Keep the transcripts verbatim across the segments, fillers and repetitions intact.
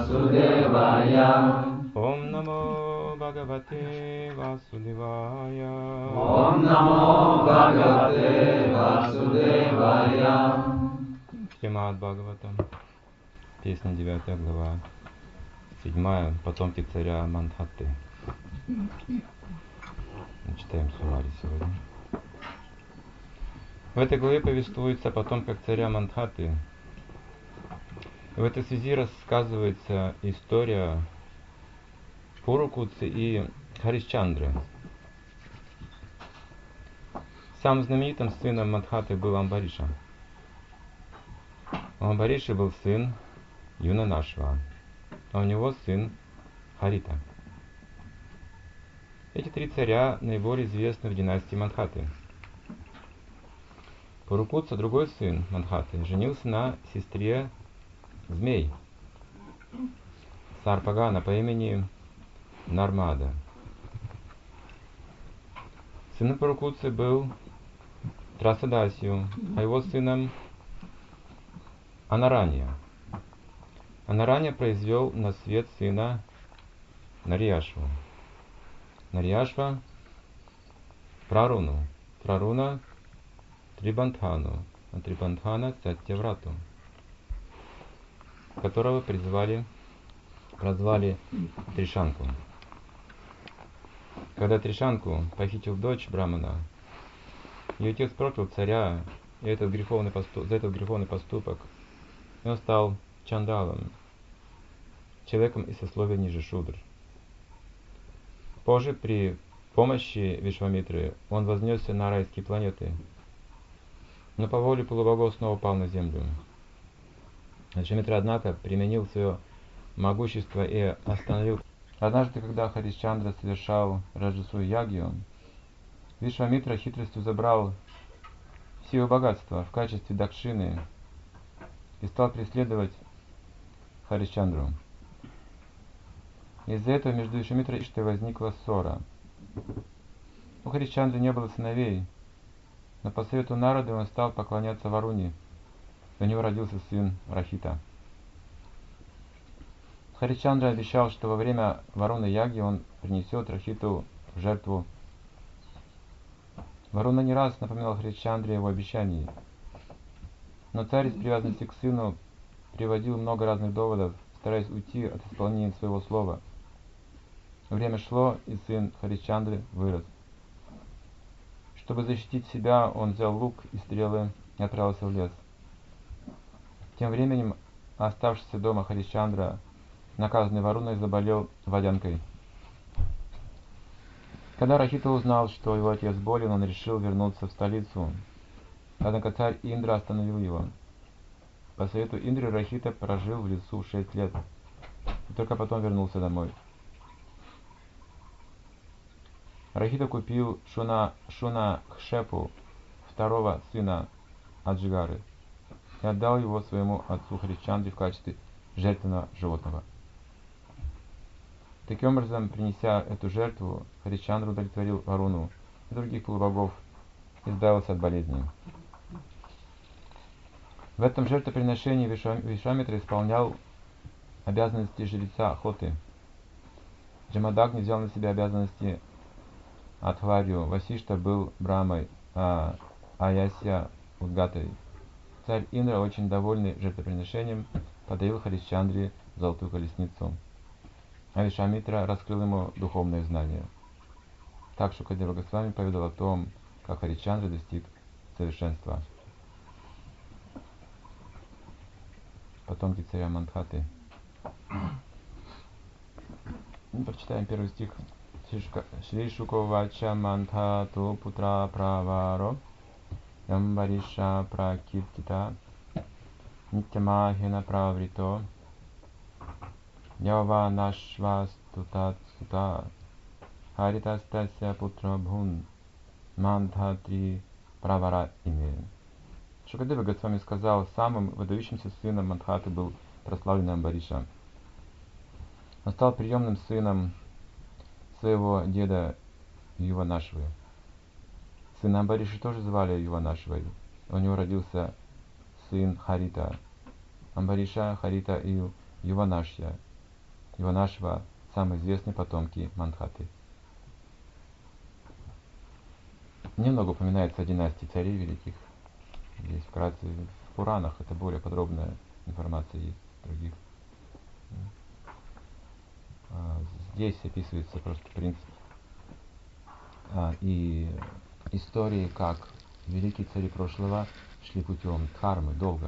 Vasudevaya. Om Namo Bhagavate Vasudevaya. Om Namo Bhagavate Vasudevaya. Шримад Бхагаватам. Песня девятая глава. Седьмая. Потомки царя Мандхаты. Читаем суммари сегодня. В этой главе повествуется о потомках царя Мандхаты. В этой связи рассказывается история Пурукутсы и Харишчандры. Самым знаменитым сыном Мандхаты был Амбариша. У Амбариши был сын Юнанашва, а у него сын Харита. Эти три царя наиболее известны в династии Мандхаты. Пурукутса, другой сын Мандхаты, женился на сестре змей Сарпагана по имени Нармада. Сыном Пурукутсы был Трасадасию, а его сыном Анаранья. Анаранья произвел на свет сына Нарьяшву. Нарьяшва Праруну, Праруна Трибантхану, а Трибантхана Саттяврату, которого призвали, прозвали Тришанку. Когда Тришанку похитил дочь Брамана, ее отец проклял царя и этот греховный поступ, за этот греховный поступок, и он стал чандалом, человеком из сословия ниже шудр. Позже, при помощи Вишвамитры, он вознесся на райские планеты, но по воле полубогов снова пал на землю. Вишвамитра, однако, применил свое могущество и остановил. Однажды, когда Харишчандра совершал Раджасу ягью, Вишвамитра хитростью забрал все его богатства в качестве дакшины и стал преследовать Харишчандру. Из-за этого между Вишвамитрой и Иштой возникла ссора. У Харишчандры не было сыновей, но по совету Нарады он стал поклоняться Варуне. У него родился сын Рахита. Харишчандра обещал, что во время Варуны Яги он принесет Рахиту в жертву. Варуна не раз напоминал Харишчандре его обещаний, но царь из привязанности к сыну приводил много разных доводов, стараясь уйти от исполнения своего слова. Время шло, и сын Харишчандры вырос. Чтобы защитить себя, он взял лук и стрелы и отправился в лес. Тем временем оставшийся дома Харишчандра, наказанный Варуной, заболел водянкой. Когда Рахита узнал, что его отец болен, он решил вернуться в столицу. Однако царь Индра остановил его. По совету Индры Рахита прожил в лесу шесть лет и только потом вернулся домой. Рахита купил Шуна, Шуна Кшепу, второго сына Аджигары, и отдал его своему отцу Харишчандре в качестве жертвенного животного. Таким образом, принеся эту жертву, Харишчандра удовлетворил Варуну и других полубогов и избавился от болезни. В этом жертвоприношении Вишвамитра исполнял обязанности жреца охоты. Джамадагни взял на себя обязанности Адхварью, Васишта был Брамой, а Аясья Удгатой. Царь Индра, очень довольный жертвоприношением, подарил Харишчандре золотую колесницу, а Вишвамитра раскрыл ему духовное знание. Так Шукадева Госвами поведал о том, как Харишчандра достиг совершенства. Потомки царя Мандхаты. Прочитаем первый стих. Шри Шуковача Мандхату Путра Праваро Ямбариша Пракиртита Нитямахина Праврито Яванашвастутат Сута Харитастася Путра Бхун Мандхатри Правара Име. Шукадева Госвами сказал, самым выдающимся сыном Мандхаты был прославленный Амбариша. Он стал приемным сыном своего деда Юванашвы. Сына Амбариши тоже звали Юванашвой. У него родился сын Харита. Амбариша, Харита и Юванашья Иванашва – самые известные потомки Мандхаты. Немного упоминается о династии царей великих. Здесь вкратце в Пуранах это более подробная информация есть в других. Здесь описывается просто принцип и истории, как великие цари прошлого шли путем дхармы долго.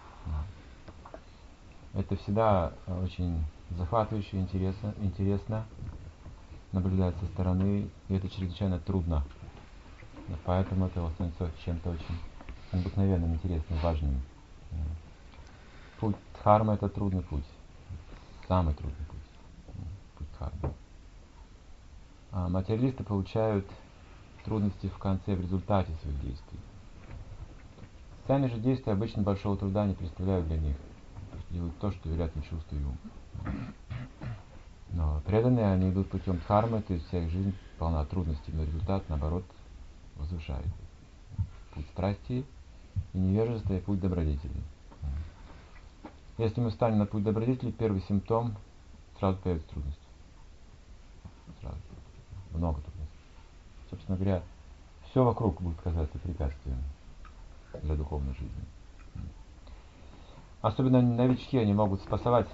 Это всегда очень захватывающе, интересно, интересно наблюдать со стороны, и это чрезвычайно трудно. Поэтому это становится чем-то очень необыкновенным, интересным, важным. Путь дхармы — это трудный путь. Самый трудный путь. Путь дхармы. А материалисты получают трудности в конце, в результате своих действий. Сами же действия обычно большого труда не представляют для них. Делают то, что верят им чувства и ум. Но преданные, они идут путем дхармы, то есть вся их жизнь полна трудностей, но результат, наоборот, возвышает. Путь страсти и невежества, и путь добродетели. Если мы встанем на путь добродетели, первый симптом — сразу появятся трудности. Сразу. Много трудностей. Собственно говоря, все вокруг будет казаться препятствием для духовной жизни. Особенно новички, они могут спасовать.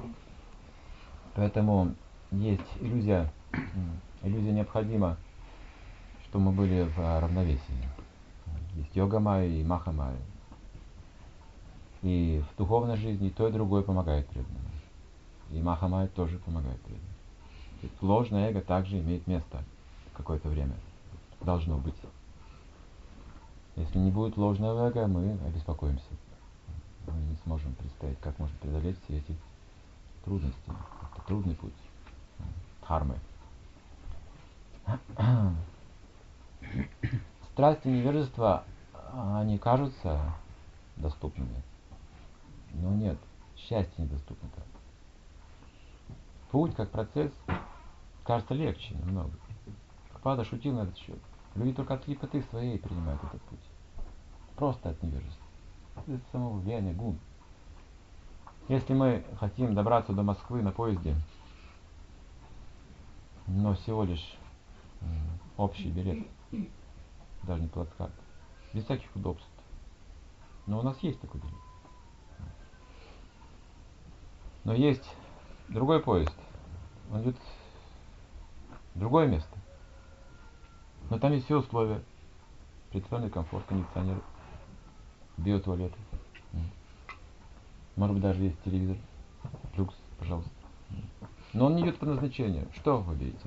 Поэтому есть иллюзия, иллюзия необходима, чтобы мы были в равновесии. Есть йога-майя и маха-майя. И в духовной жизни и то, и другое помогает преданным. И маха-майя тоже помогает преданным. Ложное эго также имеет место какое-то время. Должно быть. Если не будет ложного эго, мы обеспокоимся. Мы не сможем представить, как можно преодолеть все эти трудности. Это трудный путь дхармы. Страсти и невежество, они кажутся доступными. Но нет, счастье недоступно так. Путь как процесс кажется легче немного. Прабхупада шутил на этот счет. Люди только от слепоты своей принимают этот путь. Просто от невежества. Это самого влияния гун. Если мы хотим добраться до Москвы на поезде, но всего лишь общий билет, даже не плацкарт, без всяких удобств. Но у нас есть такой билет. Но есть другой поезд. Он идет в другое место. Но там есть все условия. Предприятный комфорт, кондиционер, биотуалеты. Может быть, даже есть телевизор. Люкс, пожалуйста. Но он не идет по назначению. Что вы выберете?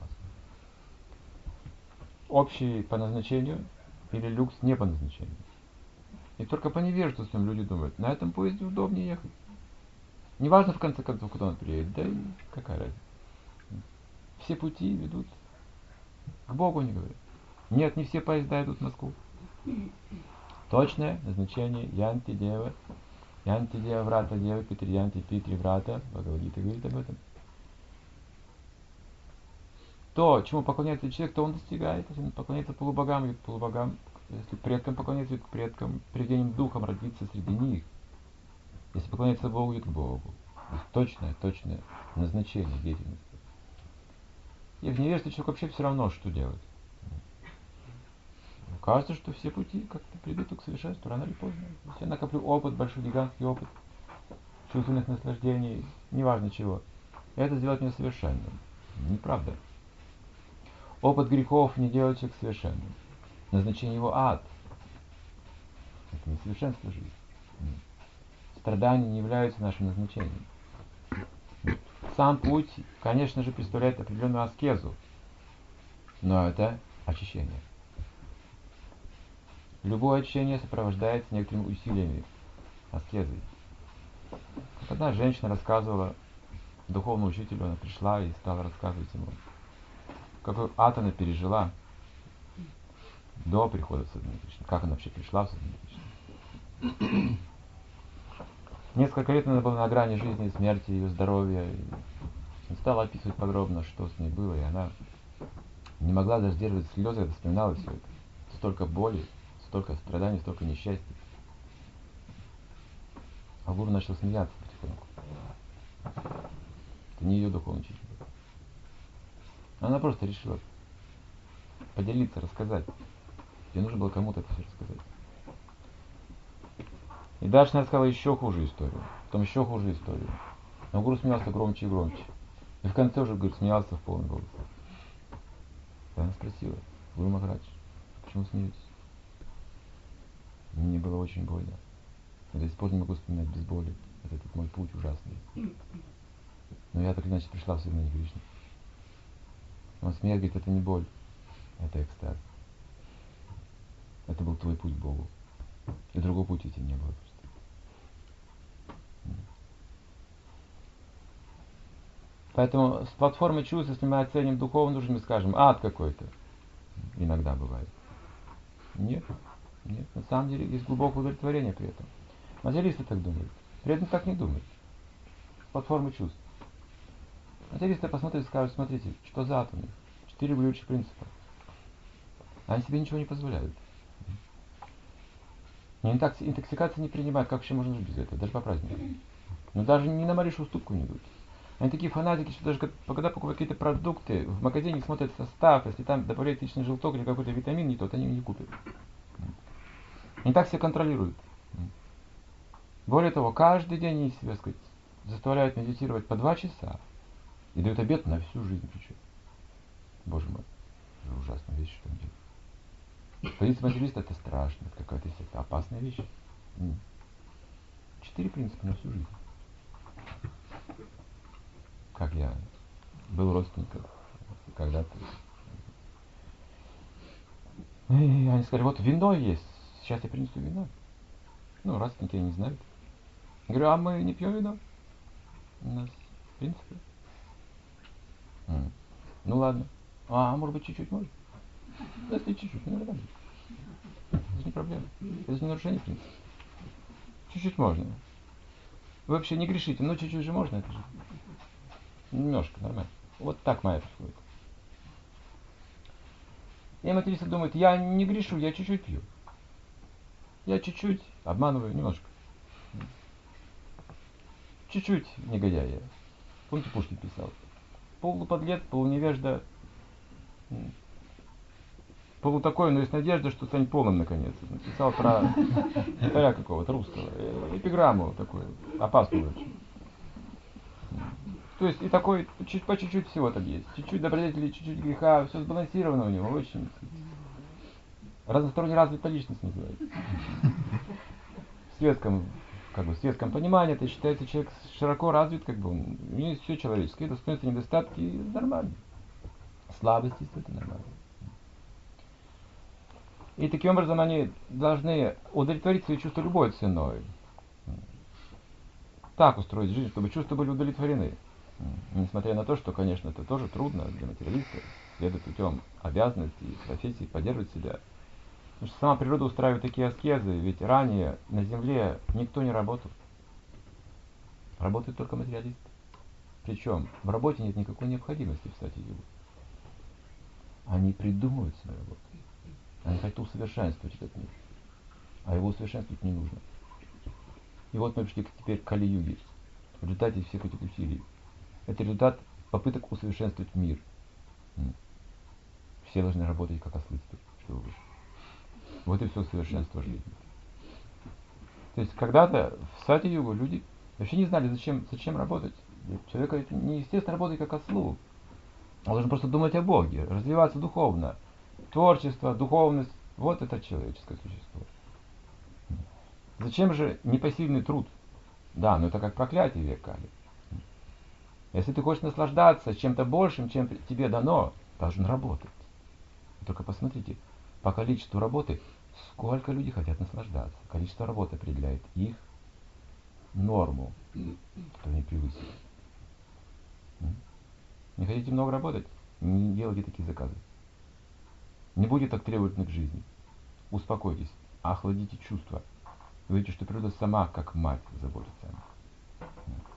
Общий по назначению или люкс не по назначению? И только по невежеству своим люди думают, на этом поезде удобнее ехать. Неважно, в конце концов, куда он приедет. Да и какая разница. Все пути ведут к Богу, они говорят. Нет, не все поезда идут в Москву. Точное назначение Янти Дева, Янти Дева Врата Дева, Питри Янти Питри Врата. Бхагавад-гита говорит об этом. То, чему поклоняется человек, то он достигает. Если он поклоняется полубогам, идет к полубогам. Если предкам поклоняется, идет к предкам. Привидением духом родиться среди них. Если поклоняется Богу, идет к Богу. То есть точное, точное назначение деятельности. И в невежестве человек вообще все равно, что делать. Кажется, что все пути как-то придут к совершенству рано или поздно. Если я накоплю опыт, большой гигантский опыт, чувственных наслаждений, неважно чего, это сделать меня совершенным. Неправда. Опыт грехов не делает человека совершенным. Назначение его ад. Это не совершенство жизни. Страдания не являются нашим назначением. Сам путь, конечно же, представляет определенную аскезу, но это очищение. Любое очищение сопровождается некоторыми усилиями, аскезой. Одна женщина рассказывала духовному учителю, она пришла и стала рассказывать ему, какой ад она пережила до прихода в сознание Кришны, как она вообще пришла в сознание Кришны. Несколько лет она была на грани жизни и смерти, ее здоровья, и стала описывать подробно, что с ней было, и она не могла даже сдерживать слезы, когда вспоминала все это. Столько боли, столько страданий, столько несчастья. А гуру начал смеяться потихоньку. Ты не ее духовный учитель. Она просто решила поделиться, рассказать. Ей нужно было кому-то это все рассказать. И дальше она рассказала еще хуже историю. Потом еще хуже историю. Но гуру смеялся громче и громче. И в конце уже, говорит, смеялся в полный голос. И она спросила: Гуру Махарадж, почему смеетесь? Мне было очень больно. Я до сих пор не могу вспоминать без боли. Это этот мой путь ужасный. Но я так или иначе пришла в сознание Кришны. Он смеясь говорит: это не боль, это экстаз. Это был твой путь к Богу. И другого пути тебе не было просто. Поэтому с платформы чувств, если мы оценим духовную жизнь, мы скажем: ад какой-то. Иногда бывает. Нет, нет. На самом деле есть глубокое удовлетворение при этом. Материалисты так думают. Преданные так не думают. С платформы чувств. Материалисты посмотрят и скажут: смотрите, что за ад у них. Четыре регулирующих принципа. Они себе ничего не позволяют. Интоксикация не принимают, как вообще можно жить без этого, даже по праздникам. Но даже ни на малейшую уступку не идут. Они такие фанатики, что даже когда покупают какие-то продукты, в магазине смотрят состав, если там добавляют личный желток или какой-то витамин не тот, они не купят. Они так себя контролируют. Более того, каждый день они себя, сказать, заставляют медитировать по два часа и дают обет на всю жизнь причем. Боже мой, это ужасная вещь, что они делают. Позиция материалиста — это страшно, это какая-то это опасная вещь. Четыре принципа на всю жизнь. Как я был родственником когда-то. И они сказали: вот вино есть, сейчас я принесу вино. Ну, родственники не знают. Я говорю: а мы не пьем вино? У нас принципы. М. Ну ладно. А, может быть, чуть-чуть можно? Если чуть-чуть, не надо. Это не проблема. Это не нарушение принципа. Чуть-чуть можно. Вы вообще не грешите, но чуть-чуть же можно, это же. Немножко, нормально. Вот так моя происходит. И материалисты думают: я не грешу, я чуть-чуть пью. Я чуть-чуть обманываю, немножко. Чуть-чуть негодяй я. Помните, Пушкин писал: полуподлец, полуневежда, полу такой, но есть надежда, что станет полным наконец. Написал про царя какого-то русского. Эпиграмму такую, опасную очень. То есть и такой, чуть по чуть-чуть всего там есть. Чуть-чуть добродетели, чуть-чуть греха, все сбалансировано у него, очень разносторонне развитая личность называется. В светском, как бы, в светском понимании это считается человек широко развит, как бы, он, у него есть все человеческое, достоинства, недостатки, нормально. Слабости, это нормально. И таким образом они должны удовлетворить свои чувства любой ценой. Так устроить жизнь, чтобы чувства были удовлетворены. Несмотря на то, что, конечно, это тоже трудно для материалиста, следует путем обязанностей, профессий поддерживать себя. Потому что сама природа устраивает такие аскезы, ведь ранее на Земле никто не работал. Работают только материалисты. Причем в работе нет никакой необходимости в сати-йогу. Они придумывают свою работу. Они хотят усовершенствовать этот мир. А его усовершенствовать не нужно. И вот мы пришли теперь к Кали-юге. В результате всех этих усилий. Это результат попыток усовершенствовать мир. Все должны работать как ослы теперь, чтобы выжить. Вот и все совершенство жизни. То есть когда-то в сати-югу люди вообще не знали, зачем, зачем работать. Человеку это неестественно работать как ослу. Он должен просто думать о Боге, развиваться духовно. Творчество, духовность — вот это человеческое существо. Зачем же непосильный труд? Да, но это как проклятие век Кали. Если ты хочешь наслаждаться чем-то большим, чем тебе дано, должен работать. Только посмотрите, по количеству работы, сколько люди хотят наслаждаться. Количество работы определяет их норму, которую они превысили. Не хотите много работать? Не делайте такие заказы. Не будете так требовательны к жизни. Успокойтесь, охладите чувства. Вы видите, что природа сама, как мать, заботится о них.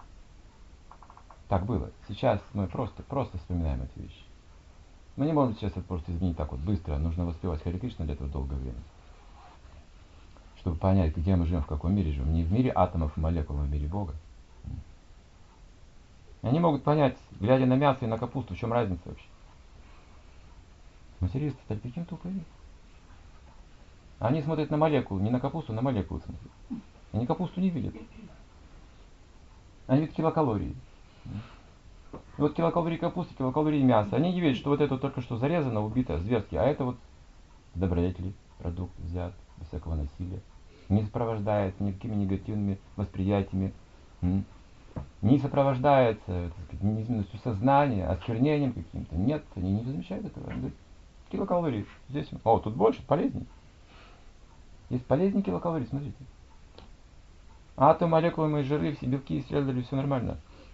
Так было. Сейчас мы просто, просто вспоминаем эти вещи. Мы не можем сейчас это просто изменить так вот быстро. Нужно воспевать Харе Кришна для этого долгое время. Чтобы понять, где мы живем, в каком мире живем. Не в мире атомов и молекул, а в мире Бога. Они могут понять, глядя на мясо и на капусту, в чем разница вообще. Материалисты стали таким тупыми. Они смотрят на молекулу, не на капусту, на молекулу смотрят. Они капусту не видят. Они видят килокалории. И вот килокалории капусты, килокалории мяса. Они не видят, что вот это только что зарезано, убито, зверски, а это вот добродетели, продукт взят, без всякого насилия. Не сопровождается никакими негативными восприятиями. Не сопровождается, так сказать, неизменностью сознания, осквернением каким-то. Нет, они не замечают этого. Они говорят, килокалории здесь. О, тут больше, полезнее. Есть полезнее килокалорий, смотрите. Атом, молекулы, мои жиры, все белки исследовали, все нормально.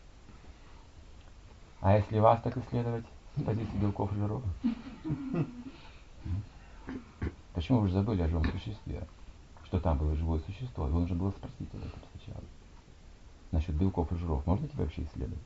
А если вас так исследовать с позиции белков и жиров? Почему вы же забыли о живом существе? Что там было живое существо? Его нужно было спросить об этом сначала. Насчет белков и жиров. Можно тебя вообще исследовать?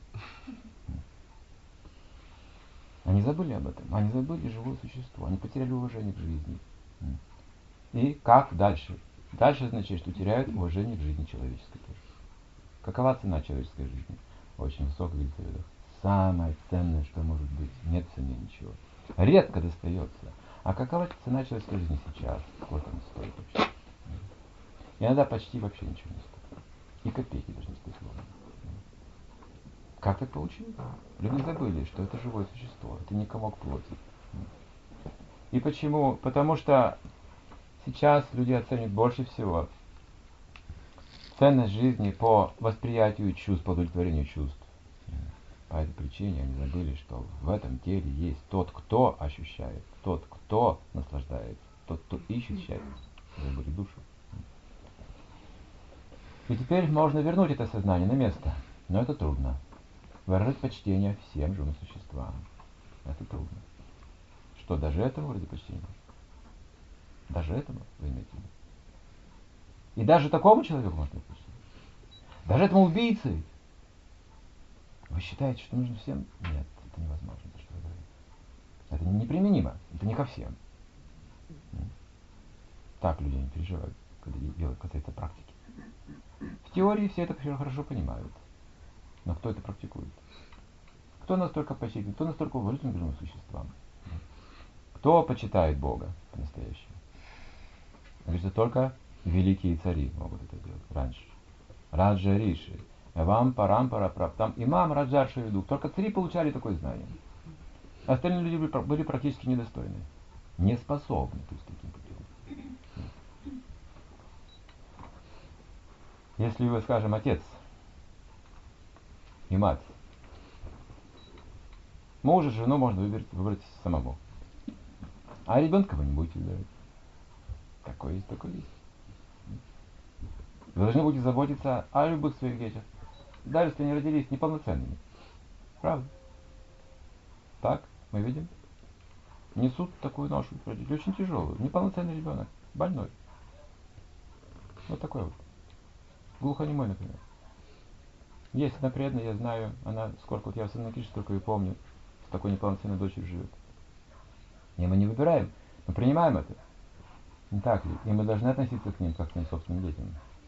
Они забыли об этом. Они забыли живое существо. Они потеряли уважение к жизни. И как дальше? Дальше означает, что теряют уважение к жизни человеческой тоже. Какова цена человеческой жизни? Очень высокая, говорится в ведах. Самое ценное, что может быть. Нет цены ничего. Редко достается. А какова цена человеческой жизни сейчас? Сколько она стоит вообще? Иногда почти вообще ничего не стоит. И копейки даже не стоит словно. Как так получилось? Люди забыли, что это живое существо. Это не комок плоти. И почему? Потому что сейчас люди оценивают больше всего ценность жизни по восприятию чувств, по удовлетворению чувств. По этой причине они забыли, что в этом теле есть тот, кто ощущает, тот, кто наслаждается, тот, кто ищет счастье. Забыли душу. И теперь можно вернуть это сознание на место. Но это трудно. Выражать почтение всем живым существам. Это трудно. Что, даже этому вроде почтения? Даже этому вы имеете в виду? И даже такому человеку можно почтить? Даже этому убийце? Вы считаете, что нужно всем? Нет, это невозможно, то, что вы говорите. Это неприменимо, это не ко всем. Так люди не переживают, когда дело касается практики. В теории все это хорошо понимают. Но кто это практикует? Кто настолько почтителен, кто настолько уважителен к живым существам? Кто почитает Бога по-настоящему? Говорится, только великие цари могут это делать раньше. Раджа Риши, Эвам Парампара Прап. Там имам Раджар Шавиду. Только цари получали такое знание. Остальные люди были практически недостойны. Не способны пусть таким путем. Если вы, скажем, отец и мать, мужа, жену можно выбрать, выбрать самому. А ребенка вы не будете выбирать. Такое есть, такое есть. Вы должны будете заботиться о любых своих детях. Даже если они родились неполноценными. Правда? Так, мы видим. Несут такую ношу родители. Очень тяжелую. Неполноценный ребенок. Больной. Вот такой вот. Глухонемой, например. Есть одна преданная, я знаю, она, сколько вот я в Санакише только и помню, с такой неполноценной дочерью живет. И мы не выбираем, мы принимаем это. Не так ли? И мы должны относиться к ним, как к своим собственным детям.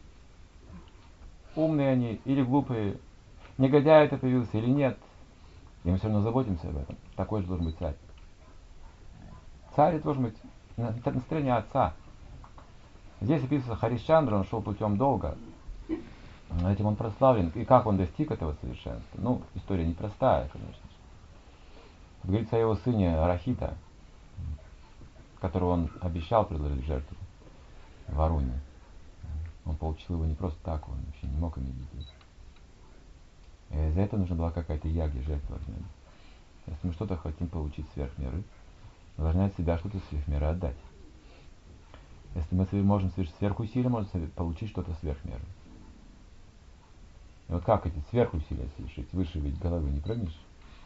Умные они или глупые, негодяй это появился или нет, и мы все равно заботимся об этом. Такой же должен быть царь. Царь должен быть на настроение отца. Здесь описывается Харишчандра, он шел путем долга. Этим он прославлен. И как он достиг этого совершенства? Ну, история непростая, конечно же. Говорится о его сыне Рахита, которого он обещал предложить жертву Варуне. Он получил его не просто так, он вообще не мог иметь детей. И за это нужна была какая-то яги, жертва. Если мы что-то хотим получить сверх меры, мы должны от себя что-то сверх меры отдать. Если мы можем совершить сверхусилия, можем получить что-то сверх меры. И вот как эти сверхусилия совершить? Выше ведь головы не прыгнешь.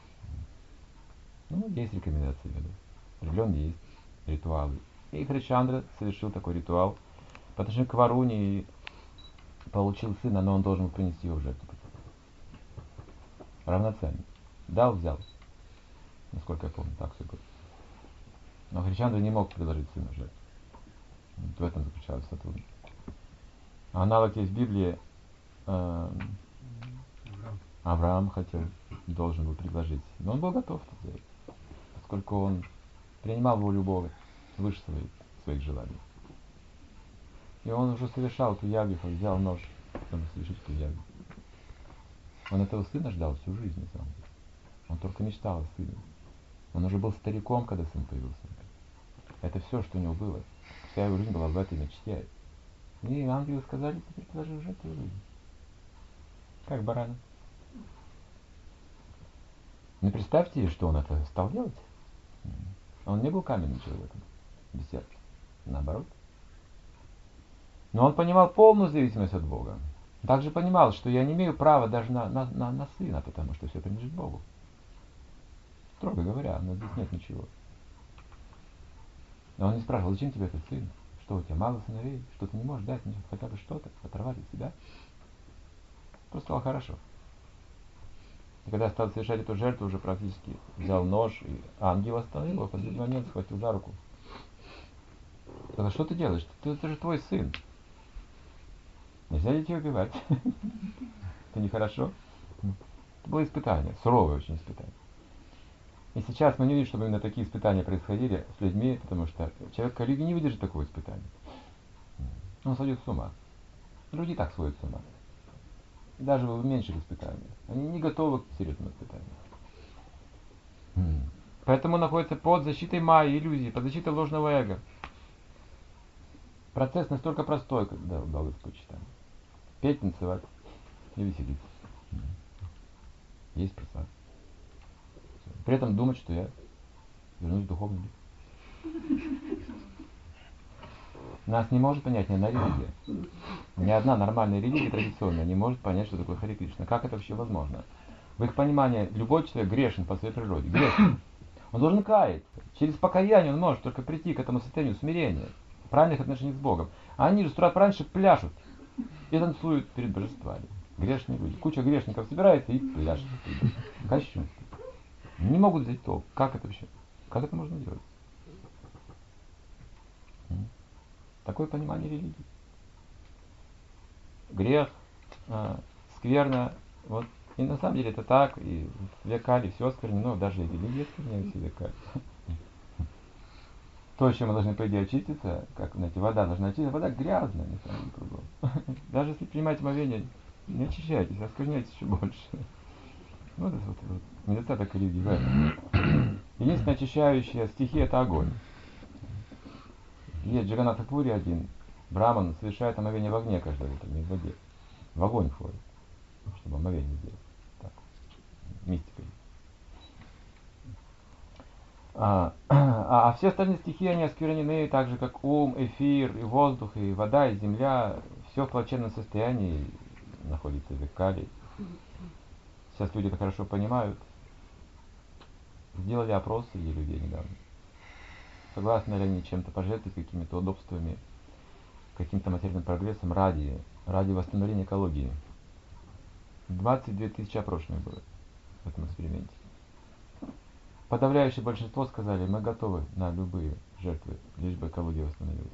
Ну, есть рекомендации, да. Определенные есть ритуалы. И Харишчандра совершил такой ритуал по отношению к Варуне и получил сына, но он должен был принести его в жертву. Равноценно. Дал, взял. Насколько я помню, так все было. Но Харишчандра не мог предложить сына в жертву. В этом заключалась трудность. Аналог есть в Библии. Э, Авраам хотел, должен был предложить, но он был готов это сделать, поскольку он принимал волю Бога выше своих, своих желаний. И он уже совершал эту ягью, взял нож, чтобы совершить эту ягью. Он этого сына ждал всю жизнь, на самом деле. Он только мечтал о сыне. Он уже был стариком, когда сын появился. Это все, что у него было. Вся его жизнь была в этой мечте. И ангелы сказали, теперь положи уже эту жизнь. Как барана. Ну представьте, что он это стал делать. Он не был каменным человеком, без сердца. Наоборот. Но он понимал полную зависимость от Бога. Также понимал, что я не имею права даже на, на, на, на сына, потому что все принадлежит Богу. Строго говоря, но здесь нет ничего. Но он не спрашивал, зачем тебе этот сын? Что у тебя, мало сыновей? Что ты не можешь дать мне хотя бы что-то, оторвать от себя? Просто сказал, хорошо. И когда стал совершать эту жертву, уже практически взял нож, и ангел остановил его в последний момент, схватил за руку. Сказал, что ты делаешь? Ты, это же твой сын. Нельзя детей убивать. Это нехорошо. Это было испытание, суровое очень испытание. И сейчас мы не видим, чтобы именно такие испытания происходили с людьми, потому что человек коллеги не выдержит такого испытания. Он сойдет с ума. Люди и так сходят с ума. Даже в меньших испытаниях. Они не готовы к серьезным испытаниям. Поэтому находится под защитой майи, иллюзии, под защитой ложного эго. Процесс настолько простой, когда удалось почитать. Петь, танцевать и веселиться. Есть процесс. При этом думать, что я вернусь в духовный мир. Нас не может понять ни одна религия. Ни одна нормальная религия традиционная не может понять, что такое Харе Кришна. Как это вообще возможно? В их понимании любой человек грешен по своей природе. Грешен. Он должен каяться. Через покаяние он может только прийти к этому состоянию смирения, правильных отношений с Богом. А они же с утра пораньше пляшут и танцуют перед божествами. Грешные люди. Куча грешников собирается и пляшет. Кощунство. Не могут взять толк. Как это вообще? Как это можно делать? Такое понимание религии. Грех, э, скверно. Вот. И на самом деле это так. И в векале все осквернено. Даже и религия оскверняется в векале. То, чем мы должны, по идее, очиститься, как, знаете, вода должна очиститься, вода грязная, на самом деле, кругом. Даже если принимаете омовение, не очищайтесь, оскверняйтесь еще больше. Вот это вот, вот недостаток религии в этом. Единственная очищающая стихия — это огонь. Есть Джаганнатха Пури один, браман совершает омовение в огне каждое утро, не в воде. В огонь входит, чтобы омовение сделать. Так, мистика. А, а, а все остальные стихии, они осквернены, так же как ум, эфир, и воздух, и вода, и земля. Все в плачевном состоянии находится в векале. Сейчас люди это хорошо понимают. Сделали опрос среди людей недавно. Согласны ли они чем-то пожертвовать, какими-то удобствами, каким-то материальным прогрессом ради, ради восстановления экологии? двадцать две тысячи опрошенных было в этом эксперименте. Подавляющее большинство сказали, мы готовы на любые жертвы, лишь бы экология восстановилась.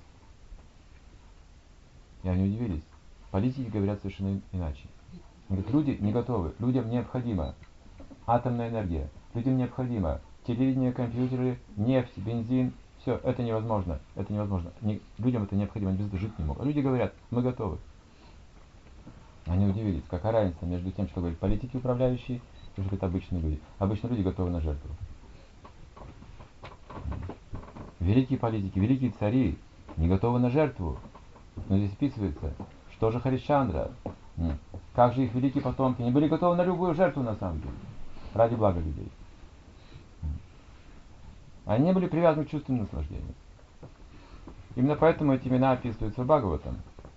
И они удивились. Политики говорят совершенно иначе. Говорят, люди не готовы, людям необходима атомная энергия, людям необходимо телевидение, компьютеры, нефть, бензин. Все, это невозможно, это невозможно. Не, людям это необходимо, они без этого жить не могут. А люди говорят, мы готовы. Они удивились, какая разница между тем, что говорят политики управляющие, и что говорят обычные люди. Обычные люди готовы на жертву. Великие политики, великие цари не готовы на жертву. Но здесь описывается, что же Харишчандра, как же их великие потомки не были готовы на любую жертву на самом деле, ради блага людей. Они не были привязаны к чувственным наслаждениям. Именно поэтому эти имена описываются в Бхагаватам.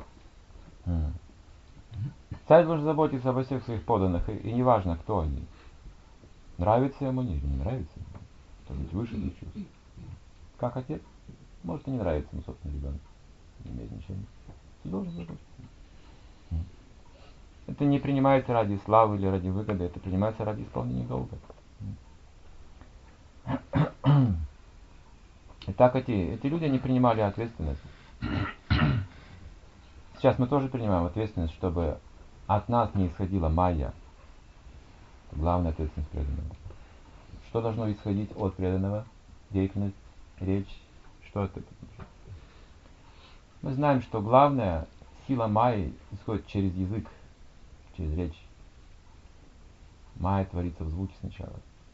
Царь должен заботиться обо всех своих подданных, и, и неважно, кто они. Нравится ему или не нравится ему. Кто-нибудь выше этих чувств. Как отец, может и не нравится ему собственный ребенок. Не имеет значения. Ты должен заботиться. Это не принимается ради славы или ради выгоды, это принимается ради исполнения долга. Итак, эти, эти люди не принимали ответственность. Сейчас мы тоже принимаем ответственность, чтобы от нас не исходила майя. Главная ответственность преданного. Что должно исходить от преданного? Деятельность, речь, что это? Мы знаем, что главная сила майи исходит через язык, через речь. Майя творится в звуке сначала.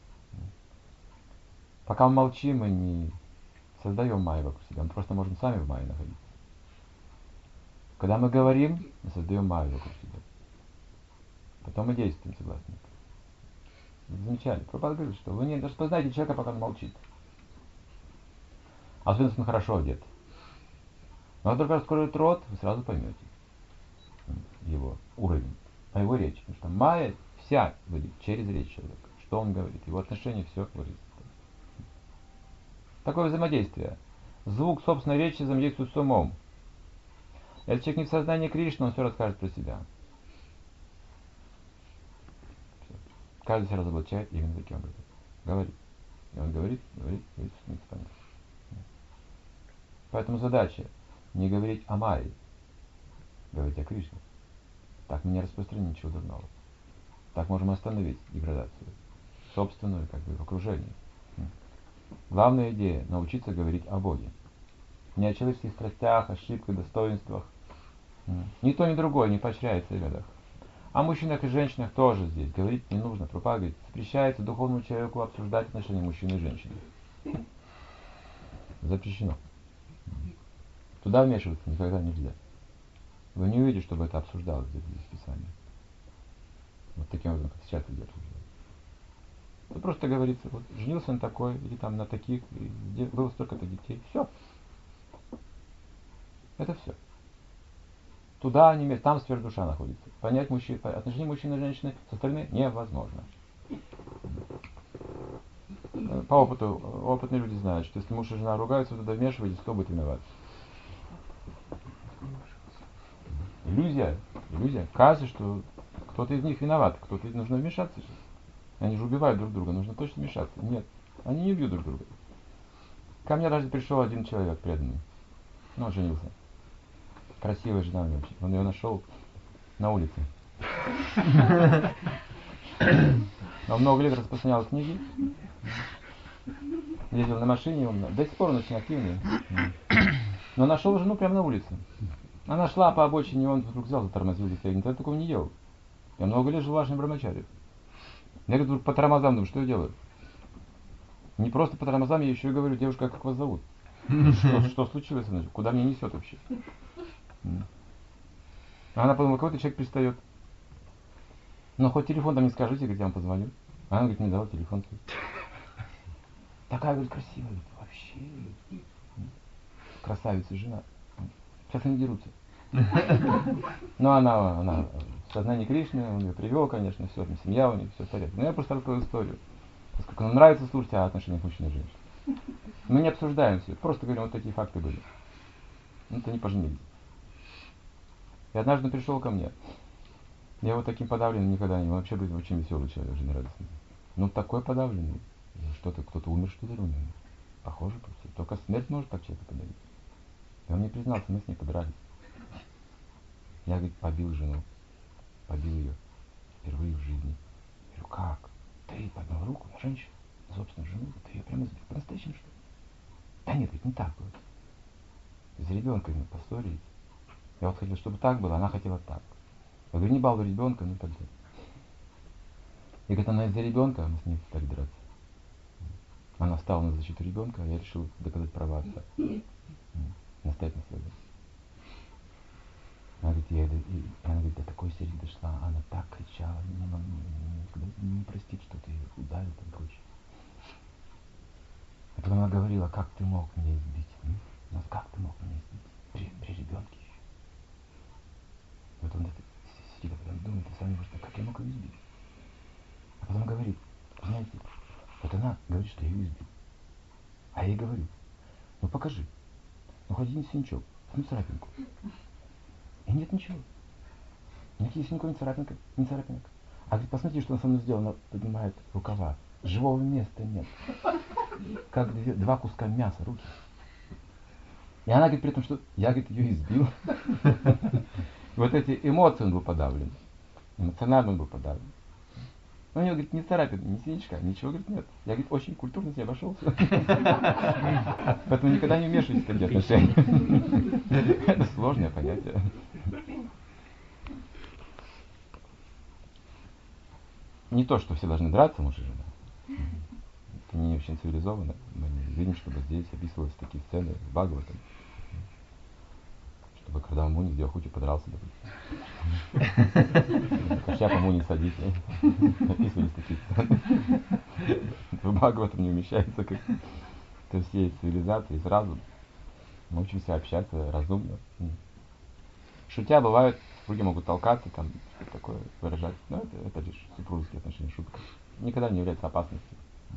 Пока мы молчим, мы не создаем майю вокруг себя, мы просто можем сами в майе находиться. Когда мы говорим, мы создаем майю вокруг себя. Потом мы действуем согласно этому. Замечали. Прабхупада говорит, что вы не распознаете человека, пока он молчит. Особенно, если он хорошо одет. Но как только раскроет рот, вы сразу поймете его уровень, а его речь. Потому что майя вся выйдет через речь человека. Что он говорит, его отношение, все выразится. Такое взаимодействие. Звук собственной речи взаимодействует с умом. Если человек не в сознании Кришны, он все расскажет про себя. Все. Каждый себя разоблачает именно таким образом. Говорит. И он говорит, говорит, говорит, не понятно. Поэтому задача не говорить о майе, говорить о Кришне. Так мы не распространим ничего дурного. Так можем остановить деградацию собственную, как бы, в окружении. Главная идея — научиться говорить о Боге. Не о человеческих страстях, ошибках, достоинствах. Ни то, ни другое не поощряется в ведах. О мужчинах и женщинах тоже здесь говорить не нужно. Прабхупада говорит, запрещается духовному человеку обсуждать отношения мужчины и женщины. Запрещено. Туда вмешиваться никогда нельзя. Вы не увидите, чтобы это обсуждалось здесь в Писании. Вот таким образом, как сейчас люди обсуждают. Это просто говорится, вот женился на такой, или там на таких, и было столько-то детей. Все. Это все. Туда не место, там сверхдуша находится. Понять мужчин, отношения мужчины и женщины со стороны невозможно. По опыту, опытные люди знают, что если муж и жена ругаются, туда вмешивайтесь, кто будет виноват. Иллюзия, иллюзия. Кажется, что кто-то из них виноват, кто-то из нужно вмешаться. Они же убивают друг друга, нужно точно вмешаться. Нет, они не убьют друг друга. Ко мне даже пришел один человек преданный. Ну, он женился. Красивая жена у него очень. Он ее нашел на улице. Он много лет распространял книги. Ездил на машине, он до сих пор он очень активный. Но нашел жену прямо на улице. Она шла по обочине, он вдруг взял, затормозил, и я никогда такого не делал. Я много лет жил в вашем брамачаре. Я говорю, по тормозам, думаю, что я делаю? Не просто по тормозам, я еще и говорю, девушка, как вас зовут? Что, что случилось? Куда меня несет вообще? Она подумала, какой-то человек пристает. Но хоть телефон там не скажите, говорит, я вам позвоню. Она говорит, не дала телефон. Такая, говорит, красивая, говорит, вообще. Красавица жена. Сейчас они дерутся. Но она, она в сознании Кришны, он ее привел, конечно, все, там, семья у них, все в порядке. Но я просто рассказал историю. Поскольку нам нравится слушать о отношениях мужчин и женщин. Мы не обсуждаем все, просто говорим, вот такие факты были. Вот они поженились. И однажды он пришел ко мне. Я вот таким подавленным никогда не был. Вообще был очень веселый человек, жизнерадостный. Ну такой подавленный. Что-то, кто-то умер, что-то у него. Похоже просто. Только смерть может так человека подавить. И он мне признался, мы с ней подрались. Я, говорит, побил жену. Побил ее. Впервые в жизни. Я говорю, как? Ты поднял руку на женщину, на собственную жену, ты ее прямо избил. По-настоящему, что ли? Да нет, говорит, не так было. За ребенка именно поссорились. Я вот хотел, чтобы так было, она хотела так. Я говорю, не балуй ребенка, ну тогда. И говорит, она из-за ребенка, мы с ней стали драться. Она встала на защиту ребенка, а я решил доказать права отца. Настоять на своем. Она говорит, я, и, она говорит, до такой серии дошла, она так кричала, не, не, не, не простит, что ты ее ударил и прочее. А потом она говорила, как ты мог меня избить? Ну, как ты мог меня избить? При, при ребенке еще. Вот он сидит, а потом думает, и сами может, как я мог ее избить? А потом говорит, знаете, вот она говорит, что я ее избил. А я ей говорю, ну покажи, ну хоть один синячок, одну царапинку. И нет ничего. Никаких синяков, ни царапинок, ни царапинок. А говорит, посмотрите, что она со мной сделала. Она поднимает рукава. Живого места нет. Как две, два куска мяса, руки. И она говорит при этом, что я, говорит, ее избил. Вот эти эмоции он был подавлен. Эмоционально он был подавлен. У него, говорит, не царапин, не синячка, ничего, говорит, нет. Я, говорит, очень культурно себя обошелся. Поэтому никогда не вмешивайтесь в такие отношения. Это сложное понятие. Не то, что все должны драться, муж и жена. Это не очень цивилизованно. Мы не видим, чтобы здесь описывались такие сцены с Бхагаватом. Чтобы когда Муни с Девахути подрался, допустим. Кашьяпа Муни садится. Описывались такие сцены. В Бхагаватам не умещается, как то есть есть цивилизация, есть разум. Мы учимся общаться разумно. Шутя бывает, люди могут толкаться, там что-то такое выражать. Но это, это лишь супружеские отношения, шутка. Никогда не является опасностью.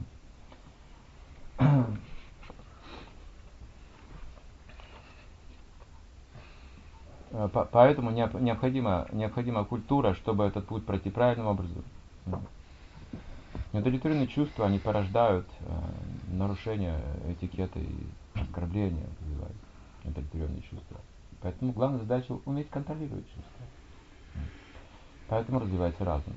Поэтому необходима, необходима культура, чтобы этот путь пройти правильным образом. Неудовлетворенные чувства, они порождают э, нарушение этикета и оскорбления, вызывают неудовлетворенные чувства. Поэтому главная задача уметь контролировать чувства. Поэтому развивается разум.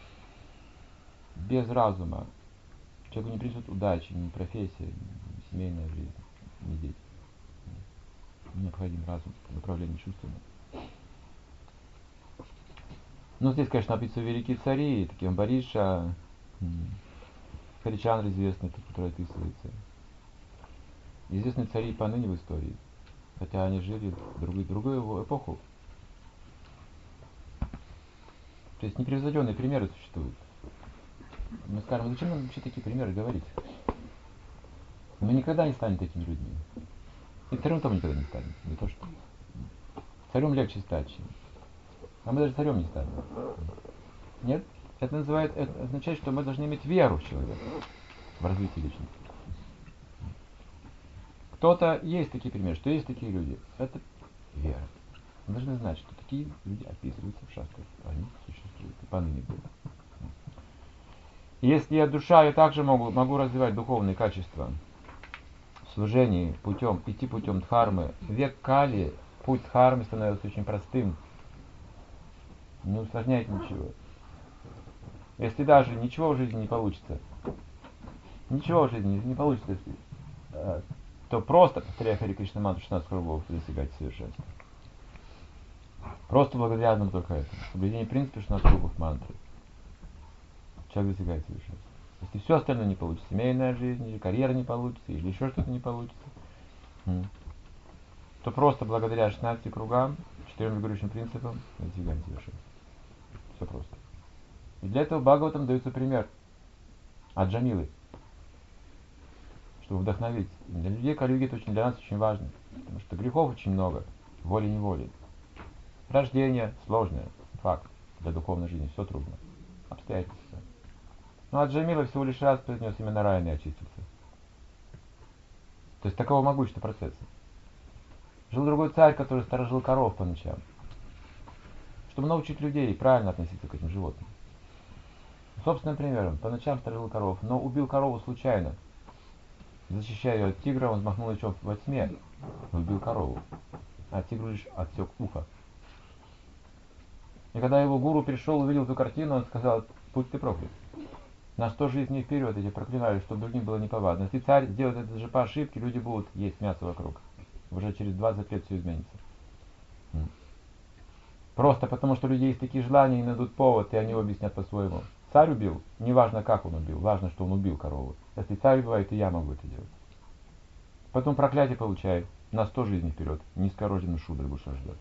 Без разума человеку не принесет удачи, ни профессия, ни семейная жизнь, ни дети. Необходим разум в управлении чувствами. Ну, здесь, конечно, описываются великие цари, такие Амбариша, Харичандра известный, который описывается. Известные цари поныне в истории, хотя они жили в другую, другую эпоху. То есть непревзойденные примеры существуют. Мы скажем, зачем нам вообще такие примеры говорить? Мы никогда не станем такими людьми. И царем тоже никогда не станем. Не то что. Царем легче стать, чем. А мы даже царем не станем. Нет? Это, называет, это означает, что мы должны иметь веру в человека, в развитие личности. Кто-то, есть такие примеры, что есть такие люди. Это вера. Мы должны знать, что такие люди описываются в шастрах. Они существуют. И поныне будут. Если я душа, я также могу, могу развивать духовные качества в служении путем, идти путем дхармы. В век Кали путь дхармы становится очень простым. Не усложняет ничего. Если даже ничего в жизни не получится, ничего в жизни не получится, то просто повторяя Хари Кришна мантру шестнадцать кругов, достигать совершенства. Просто благодаря одному только этому. Соблюдение принципа шестнадцати кругов мантры. Человек достигает совершенства. Если все остальное не получится, семейная жизнь, или карьера не получится, или еще что-то не получится, то просто благодаря шестнадцати кругам, четырем регулирующим принципам, достигаем совершенства. Все просто. И для этого Бхагаватам дается пример от Джамилы, чтобы вдохновить. Для людей Кали-юги это очень, для нас очень важно, потому что грехов очень много, волей-неволей. Рождение сложное, факт, для духовной жизни все трудно, обстоятельства. Ну а Джамила всего лишь раз произнес имя Нараяна и очистился. То есть такого могущества процесса. Жил другой царь, который сторожил коров по ночам, чтобы научить людей правильно относиться к этим животным. Собственным примером, по ночам сторожил коров, но убил корову случайно. Защищая ее от тигра, он взмахнул мечом во тьме и убил корову, а тигру лишь отсек ухо. И когда его гуру пришел, увидел эту картину, он сказал: «Будь ты проклят. На сто жизней вперед я тебя проклинаю, чтобы другим было неповадно. Если царь сделает это же по ошибке, люди будут есть мясо вокруг. Уже через двадцать лет все изменится». Просто потому, что у людей есть такие желания, они найдут повод, и они его объяснят по-своему. Царь убил, неважно как он убил, важно, что он убил корову. Если царь убивает, и я могу это делать. Потом проклятие получай на сто жизней вперед. Низкорожденный шудра будешь рождаться.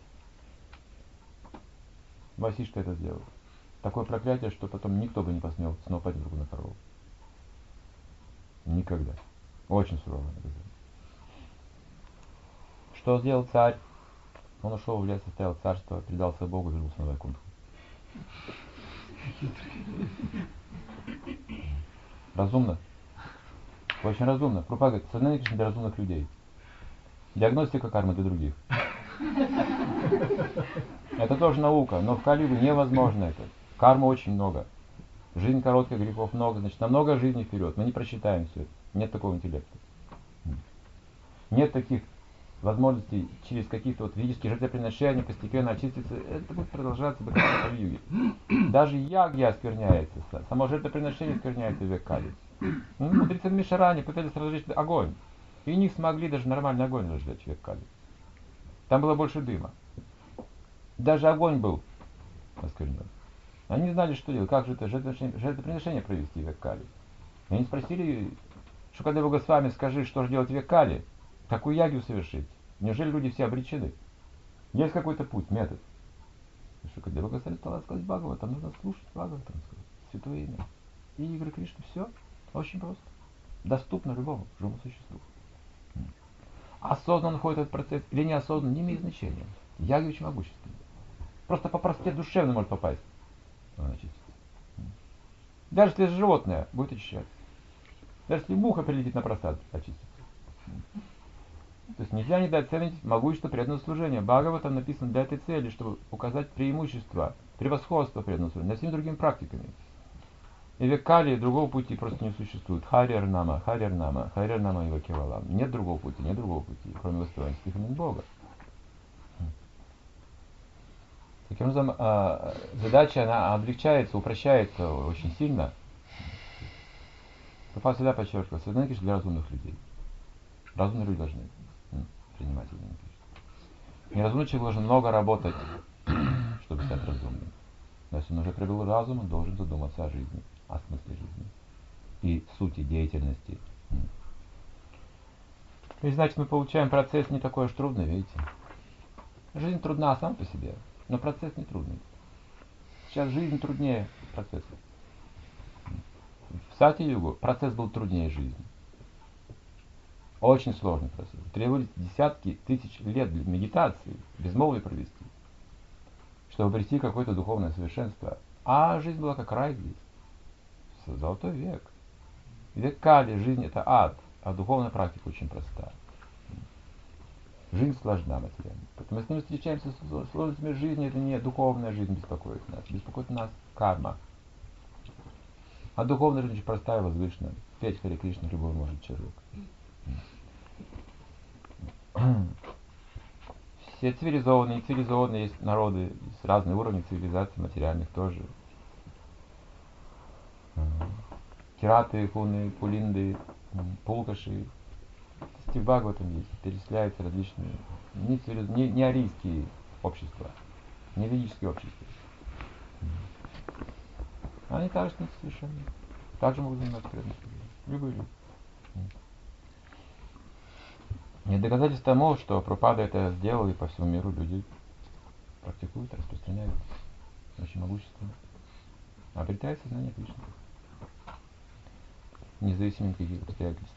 Васишка это сделал. Такое проклятие, что потом никто бы не посмел снова поднять руку на корову. Никогда. Очень суровое наказание. Что сделал царь? Он ушел в лес, оставил царство, предался Богу и вернулся на Вайкунтху. Разумно. Очень разумно. Прабхупада говорит, сознание Кришны для разумных людей. Диагностика кармы для других. Это тоже наука, но в Кали-югу невозможно это. Кармы очень много. Жизнь короткая, грехов много, значит, на много жизней вперед. Мы не просчитаем все это. Нет такого интеллекта. Нет таких возможностей через какие-то вот физические жертвоприношения постепенно очиститься. Это будет продолжаться до конца Кали-юги. Даже ягья оскверняется, само жертвоприношение оскверняется в век Кали. Ну, мудрецы в Мишаране пытались разжечь огонь. И не смогли даже нормальный огонь разжечь в век Кали. Там было больше дыма. Даже огонь был осквернен. Они не знали, что делать, как же это жертвоприношение, жертвоприношение провести в век Кали. И они спросили, что когда Госвами, скажи, что же делать в век Кали, какую ягью совершить? Неужели люди все обречены? Есть какой-то путь, метод. Шукадева Госвами стала сказать Бхагават, там нужно слушать Бхагават, святое имя. И игры Кришны, все очень просто. Доступно любому живому существу. Осознанно входит этот процесс или неосознанно, не имеет значения. Яги очень могущественны. Просто по простоте душевно может попасть. Даже если животное будет очищаться. Даже если муха прилетит на простат, очистится. То есть нельзя недооценить могущество преданного служения. Бхагаватам написано для этой цели, чтобы указать преимущество, превосходство преданного служения над всеми другими практиками. И в век Кали другого пути просто не существует. Харьяр Нама, Харьяр Нама, Харьяр Нама Ива Кевалам. Нет другого пути, нет другого пути, кроме воспевания стихов имен Бога. Таким образом, задача она облегчается, упрощается очень сильно. Папа всегда подчеркивал, сознание Кришны для разумных людей. Разумные люди должны принимать сознание Кришны. Неразумный человек должен много работать, чтобы стать разумным. Но если он уже приобрел разум, он должен задуматься о жизни, о смысле жизни и сути деятельности. И значит, мы получаем процесс не такой уж трудный, видите. Жизнь трудна сама по себе, но процесс не трудный. Сейчас жизнь труднее процесса. В Сати-югу процесс был труднее жизни. Очень сложный процесс. Требовались десятки тысяч лет для медитации, безмолвие провести, чтобы обрести какое-то духовное совершенство. А жизнь была как рай здесь. Золотой век. Век Кали, жизнь это ад, а духовная практика очень проста. Жизнь сложна материально. Поэтому если мы встречаемся с сложностями жизни, это не духовная жизнь беспокоит нас. Беспокоит нас карма. А духовная жизнь очень простая, возвышенная. Петь Харе Кришна любой может человек. Все цивилизованные и цивилизованные есть народы с разных уровней цивилизации, материальных тоже. Кираты, Хуны, Пулинды, Пулкаши. В Бхагаватам есть, перечисляются различные не, цивилиз... не, не арийские общества, не ведические общества. Они также не совершенно. Также могут заниматься преданностью. Любые люди. Нет доказательств тому, что Прабхупада это сделал, и по всему миру люди практикуют, распространяют. Очень могущественно. Обретает сознание Кришны. Независимо от каких обстоятельств.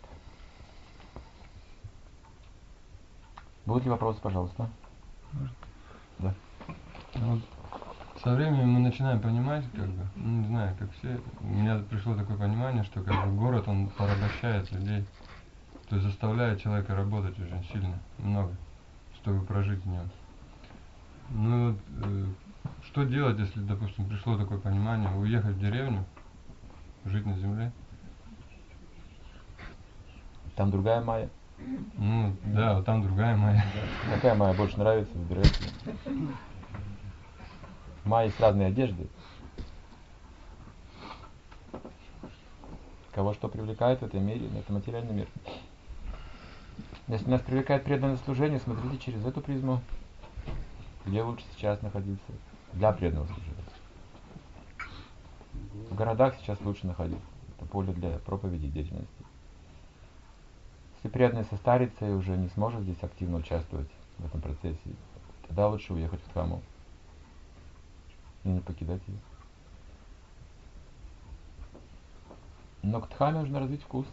Будут ли вопросы, пожалуйста? Может? Да. Вот со временем мы начинаем понимать, как бы, ну, не знаю, как все, у меня пришло такое понимание, что как бы город, он порабощает людей, то есть заставляет человека работать очень сильно, много, чтобы прожить в нем. Ну вот, э, что делать, если, допустим, пришло такое понимание, уехать в деревню, жить на земле? Там другая майя. Ну, да, вот там другая майя. Какая майя больше нравится, выбирайте. В майе есть разные одежды. Кого что привлекает в этом мире, это материальный мир. Если нас привлекает преданное служение, смотрите через эту призму, где лучше сейчас находиться для преданного служения. В городах сейчас лучше находиться. Это поле для проповеди и деятельности. Если преданный состарится и уже не сможет здесь активно участвовать в этом процессе, тогда лучше уехать в Дхаму и не покидать ее. Но к Дхаме нужно развить вкус.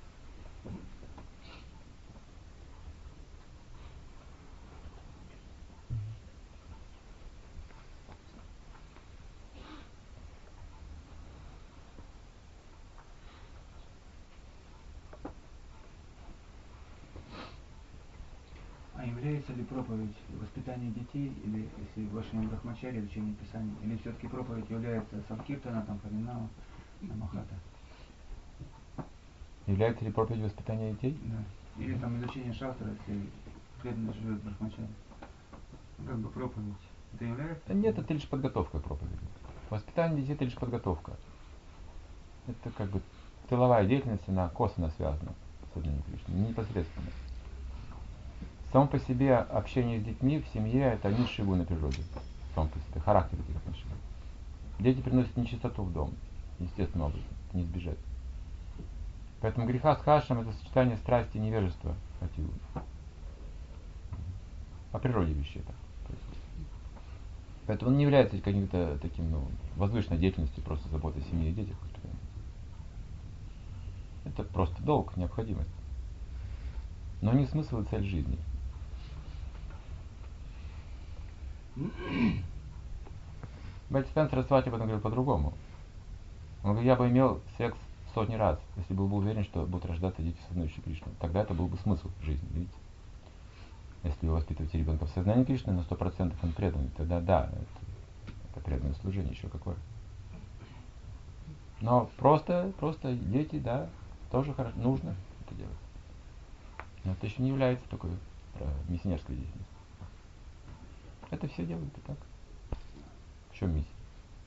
А является ли проповедь воспитание детей, или если в вашем Брахмачаре, учение Писания, или все-таки проповедь является Санкиртана, там, Харинама, Намахата? Является ли проповедь воспитания детей? Да. Или там изучение шастра, если преданно живет в Брахмачаре. Как бы проповедь. Это является? Нет, это лишь подготовка к проповеди. Воспитание детей — это лишь подготовка. Это как бы тыловая деятельность, она косвенно связана с сознанием Кришны, не непосредственно. Само по себе общение с детьми в семье — это низшие гуны природы. Само по себе, характер этих отношений. Дети приносят нечистоту в дом, естественным образом, не избежать. Поэтому греха с хашем — это сочетание страсти и невежества. По природе вещей так происходит. Поэтому он не является каким-то таким, ну, возвышенной деятельностью, просто заботой о семье и детях. Это просто долг, необходимость. Но не смысл и цель жизни. Бхактисиданта Сарасвати об этом говорил по-другому. Он говорит, я бы имел секс сотни раз, если был бы уверен, что будут рождаться дети, сознающие Кришну. Тогда это был бы смысл жизни, видите? Если вы воспитываете ребенка в сознании Кришны, на сто процентов он преданный, тогда да, это, это преданное служение, еще какое. Но просто, просто дети, да, тоже хорошо, нужно это делать. Но это еще не является такой миссионерской деятельностью. Это все делают и так. В чем миссия?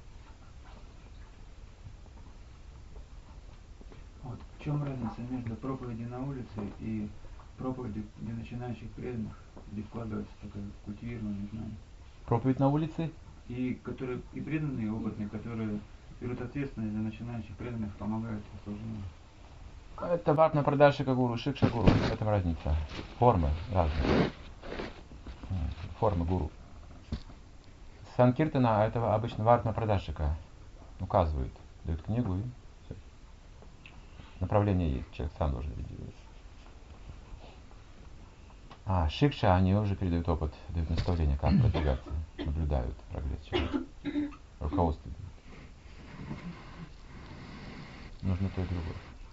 Вот в чем разница между проповедью на улице и проповедью для начинающих преданных, где вкладывается такое культивированное знание? Проповедь на улице? И которые и преданные, и опытные, которые берут ответственность за начинающих преданных, помогают в служении. Это ватна прадашика гуру, шикша гуру. В этом разница. Формы разные. Формы гуру. Санкиртана — это обычно ватна прадашика. Указывают. Дают книгу и все. Направление есть. Человек сам должен ориентироваться. А шикша, они уже передают опыт, дают наставление, как продвигаться. Наблюдают прогресс человека. Руководство. Нужно то и другое.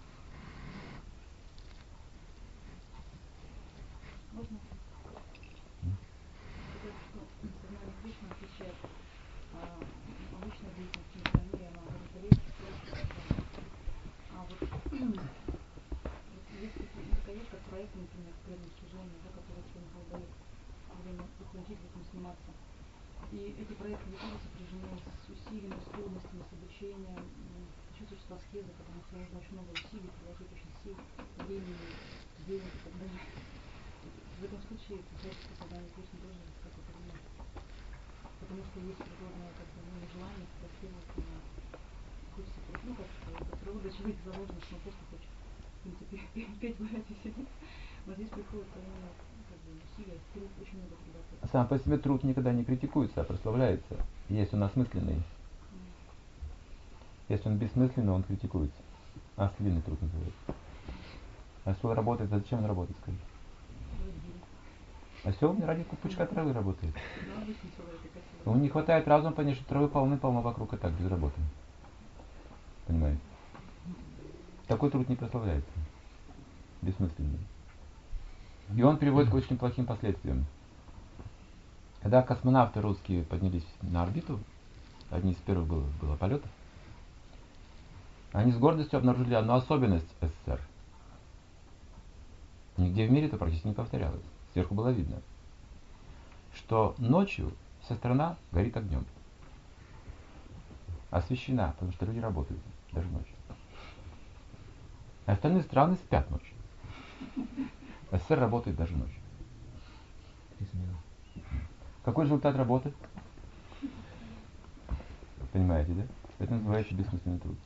Можно? Сказать, что сознание Кришны отличает а, обычную деятельность в мире, она гораздо легче, проще. А вот, вот есть такие, такая вещь, как проекты, например, преданное служение, да, которые Господь Бог дает время руководить этим, сниматься. И эти проекты не только сопряжены с усилиями, с трудностями, с обучением, чувствуешь аскезы, потому что нужно очень много усилий, приложить очень сил, времени, денег и так далее. В этом случае касательство создания Кришны тоже как это понимать. Потому что есть природное как бы, ну, желание фотографировать, хочется, ну как сказать, природа человека заложена, что он просто хочет, в принципе, петь, гулять, веселиться. Но здесь приходится именно как бы, усилия, труд, очень много труда. Сам по себе труд никогда не критикуется, а прославляется, если он осмысленный. Mm. Если он бессмысленный, он критикуется. Ослиный труд называется. А осел работает, а зачем он работает, скажите? Осел не ради пучка травы работает. Ему не хватает разума понять, что травы полны-полно вокруг и так, без работы. Понимаете? Такой труд не прославляется. Бессмысленный. И он приводит к очень плохим последствиям. Когда космонавты русские поднялись на орбиту, одни из первых было, было полетов, они с гордостью обнаружили одну особенность СССР. Нигде в мире это практически не повторялось. Сверху было видно, что ночью вся страна горит огнем. Освещена, потому что люди работают даже ночью. А остальные страны спят ночью. СССР работает даже ночью. Какой результат работы? Понимаете, да? Это называется бессмысленный труд.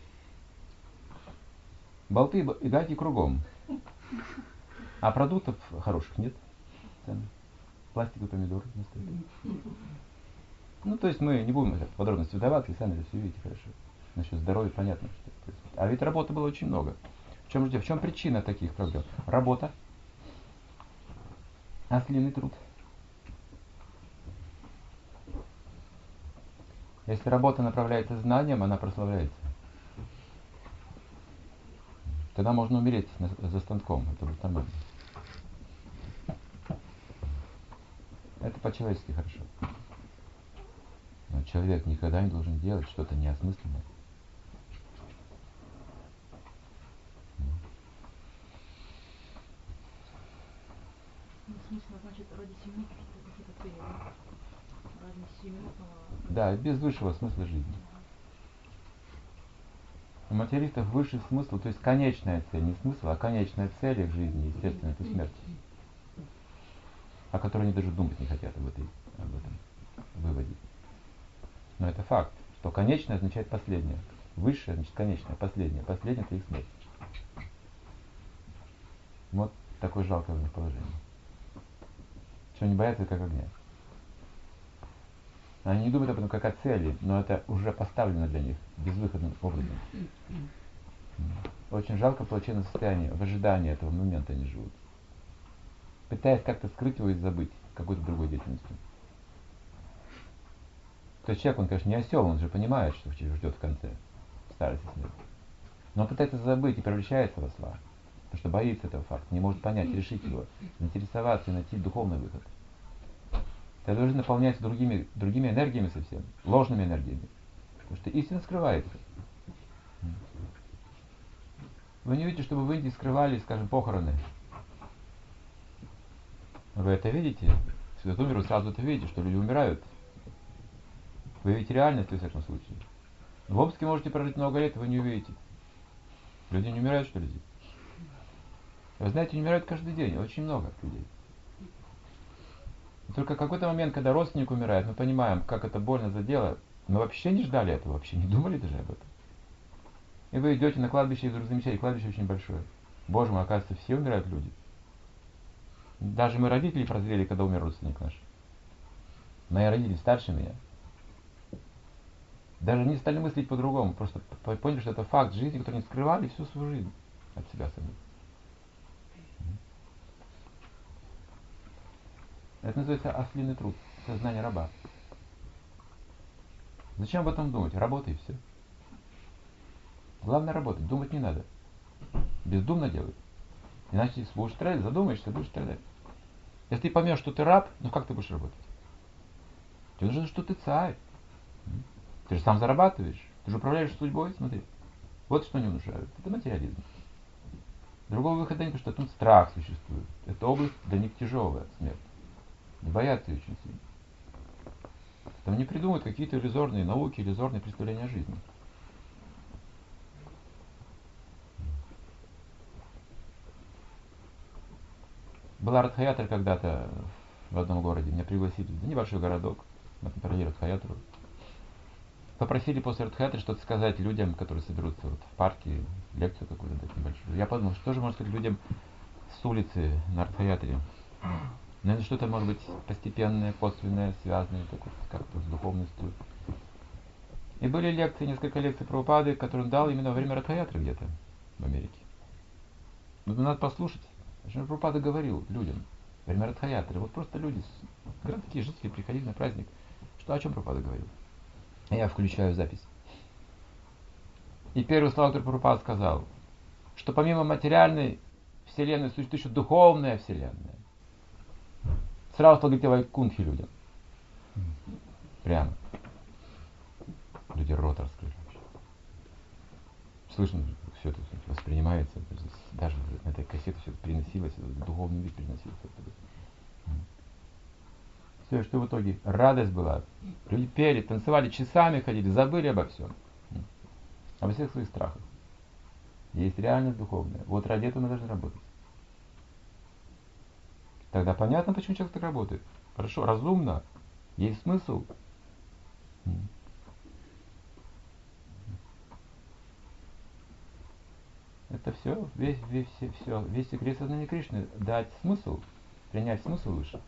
Болты и гайки кругом. А продуктов хороших нет. Цены. Пластиковые помидоры на столе. Ну, то есть мы не будем в подробности вдаваться, и сами это все видите хорошо. Насчет здоровья понятно, что это происходит. А ведь работы было очень много. В чем, в чем причина таких проблем? Работа. Ослиный труд. Если работа направляется знанием, она прославляется. Тогда можно умереть за станком. Это будет нормально. Это по-человечески хорошо. Но человек никогда не должен делать что-то неосмысленное. Бессмысленно, значит, ради семьи какие-то, какие-то цели, да? ради сиюминутного... Да, без высшего смысла жизни. У материалистов высший смысл, то есть конечная цель, не смысл, а конечная цель их жизни, естественно, это смерть. О которой они даже думать не хотят об, этой, об этом выводе. Но это факт, что конечное означает последнее. Высшее значит конечное, последнее. Последнее это их смерть. Вот такое жалкое у них положение. Что они боятся, как огня. Они не думают об этом как о цели, но это уже поставлено для них безвыходным образом. Очень жалко плачевное состояние, в ожидании этого момента они живут. Пытаясь как-то скрыть его и забыть какой-то другой деятельностью. То есть человек, он, конечно, не осел, он же понимает, что ждет в конце старости смерти. Но он пытается забыть и превращается в осла. Потому что боится этого факта, не может понять, решить его, заинтересоваться и найти духовный выход. Тогда должен наполняться другими, другими энергиями совсем, ложными энергиями. Потому что истина скрывается. Вы не видите, чтобы в Индии скрывали, скажем, похороны. Вы это видите? Если умер, вы сразу это видите, что люди умирают. Вы видите реальность, во всяком случае. В Омске можете прожить много лет, и вы не увидите. Люди не умирают, что ли? Вы знаете, не умирают каждый день, очень много людей. И только в какой-то момент, когда родственник умирает, мы понимаем, как это больно задело. Мы вообще не ждали этого, вообще не думали даже об этом. И вы идете на кладбище, и вдруг замечаете, кладбище очень большое. Боже мой, оказывается, все умирают люди. Даже мы родители прозрели, когда умер родственник наш. Мои родители старше меня. Даже не стали мыслить по-другому, просто поняли, что это факт жизни, который они скрывали всю свою жизнь от себя самих. Это называется ослиный труд, сознание раба. Зачем об этом думать? Работай и все. Главное работать, думать не надо. Бездумно делай. Иначе если будешь страдать, задумаешься, будешь страдать. Если ты поймешь, что ты раб, ну как ты будешь работать? Тебе нужно, что ты царь. Ты же сам зарабатываешь. Ты же управляешь судьбой, смотри. Вот что не внушают. Это материализм. Другого выхода нет, потому что тут страх существует. Это область для них тяжелая, смерть. Не боятся ее очень сильно. Там не придумывают какие-то иллюзорные науки, иллюзорные представления о жизни. Была Радхаятра когда-то в одном городе. Меня пригласили в небольшой городок на Радхаятру. Попросили после Радхаятры что-то сказать людям, которые соберутся вот в парке, лекцию какую-то дать небольшую. Я подумал, что же можно сказать людям с улицы на Радхаятре. Наверное, что-то может быть постепенное, косвенное, связанное такое, как-то с духовностью. И были лекции, несколько лекций Прабхупады, которые он дал именно во время Радхаятры где-то в Америке. Но надо послушать. Прабхупада говорил людям во время Радхаятры. Вот просто люди, городские жители приходили на праздник. Что, о чем Прабхупада говорил? Я включаю запись. И первый слова, который Прабхупада сказал, что помимо материальной вселенной существует еще духовная вселенная. Сразу стал говорить о Вайкунтхе людям. Прямо. Люди рот раскрыли. Слышно, все это воспринимается. Даже на этой кассете все это переносилось, духовный вид переносился. Все, что в итоге радость была. Люди пели, танцевали, часами ходили, забыли обо всем. Обо всех своих страхах. Есть реальность духовная. Вот ради этого мы должны работать. Тогда понятно, почему человек так работает. Хорошо, разумно. Есть смысл. Это все, весь, весь, все, весь секрет сознания Кришны. Дать смысл, принять смысл выше.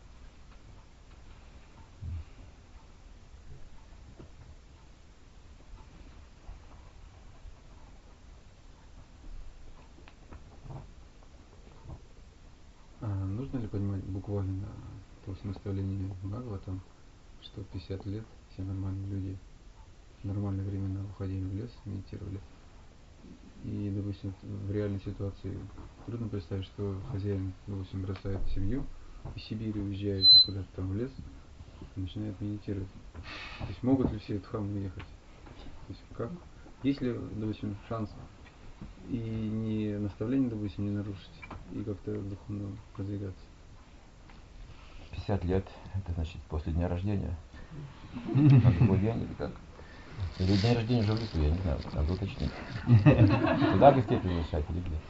А нужно ли понимать буквально то есть наставление Бхагаватам, что пятьдесят лет все нормальные люди в нормальные времена уходили в лес, медитировали. И, допустим, в реальной ситуации трудно представить, что хозяин, допустим, бросает семью из Сибири, уезжает куда-то там в лес и начинает медитировать. То есть могут ли все дхаммы уехать? То есть как? Есть ли, допустим, шанс и не наставление, допустим, не нарушить, и как-то духовно продвигаться? пятьдесят лет, это значит после дня рождения. На другой день или как? Или день рождения уже в лесу, я не знаю, надо уточнить. Туда гостей приглашать или где?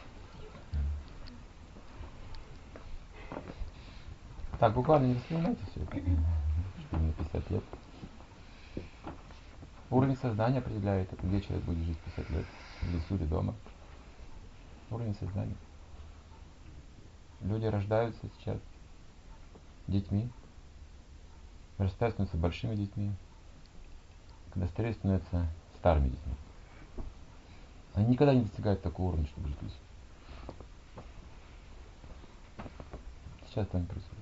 Так, буквально не воспринимайте все это, что мне пятьдесят лет. Уровень сознания определяет это, где человек будет жить пятьдесят лет, в лесу или дома. Уровень сознания. Люди рождаются сейчас детьми, вырастают, становятся большими детьми, когда стареют, становятся старыми детьми. Они никогда не достигают такого уровня, чтобы жить в лесу. Сейчас это не происходит.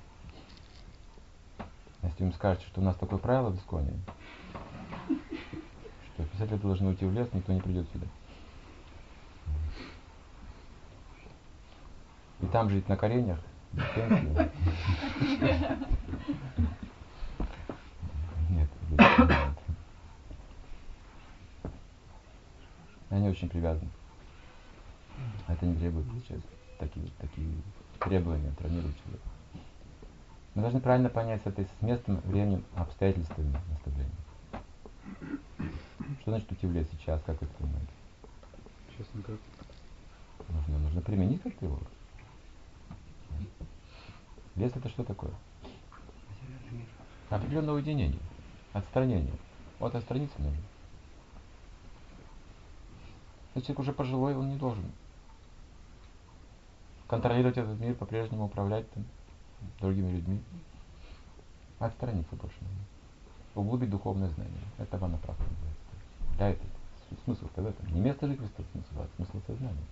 Если им скажете, что у нас такое правило в Исконе, что пятьдесят лет должны уйти в лес, никто не придет сюда. И там жить на коленях, без пенсии. Нет, нет. Они очень привязаны. Это не требует сейчас такие, такие требования травмируют человека. Мы должны правильно понять с этой с местом, временем, обстоятельствами наставления. Что значит уйти в лес сейчас, как вы это понимаете? Честно как? Нужно, нужно применить как-то его. Лес это что такое? Определенное уединение, отстранение. Вот отстраниться нужно. Если человек уже пожилой, он не должен контролировать этот мир, по-прежнему управлять там другими людьми. Отстраниться больше нужно. Углубить духовное знание. Это ванапрастха называется. Да, это смысл-то в этом. Не место жительства смысл, а смысл сознания.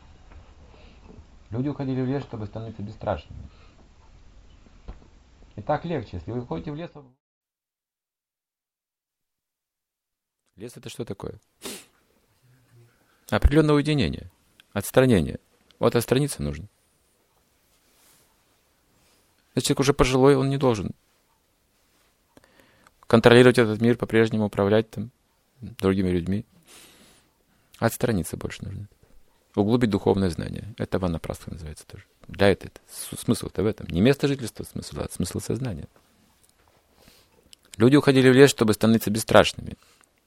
Люди уходили в лес, чтобы становиться бесстрашными. И так легче, если вы уходите в лес. Лес это что такое? Определенное уединение, отстранение. Вот отстраниться нужно. Если человек уже пожилой, он не должен контролировать этот мир, по-прежнему управлять там другими людьми. Отстраниться больше нужно. Углубить духовное знание. Это ванапрастха называется тоже. Да, это, это смысл-то в этом. Не место жительства смысл, а смысл сознания. Люди уходили в лес, чтобы становиться бесстрашными.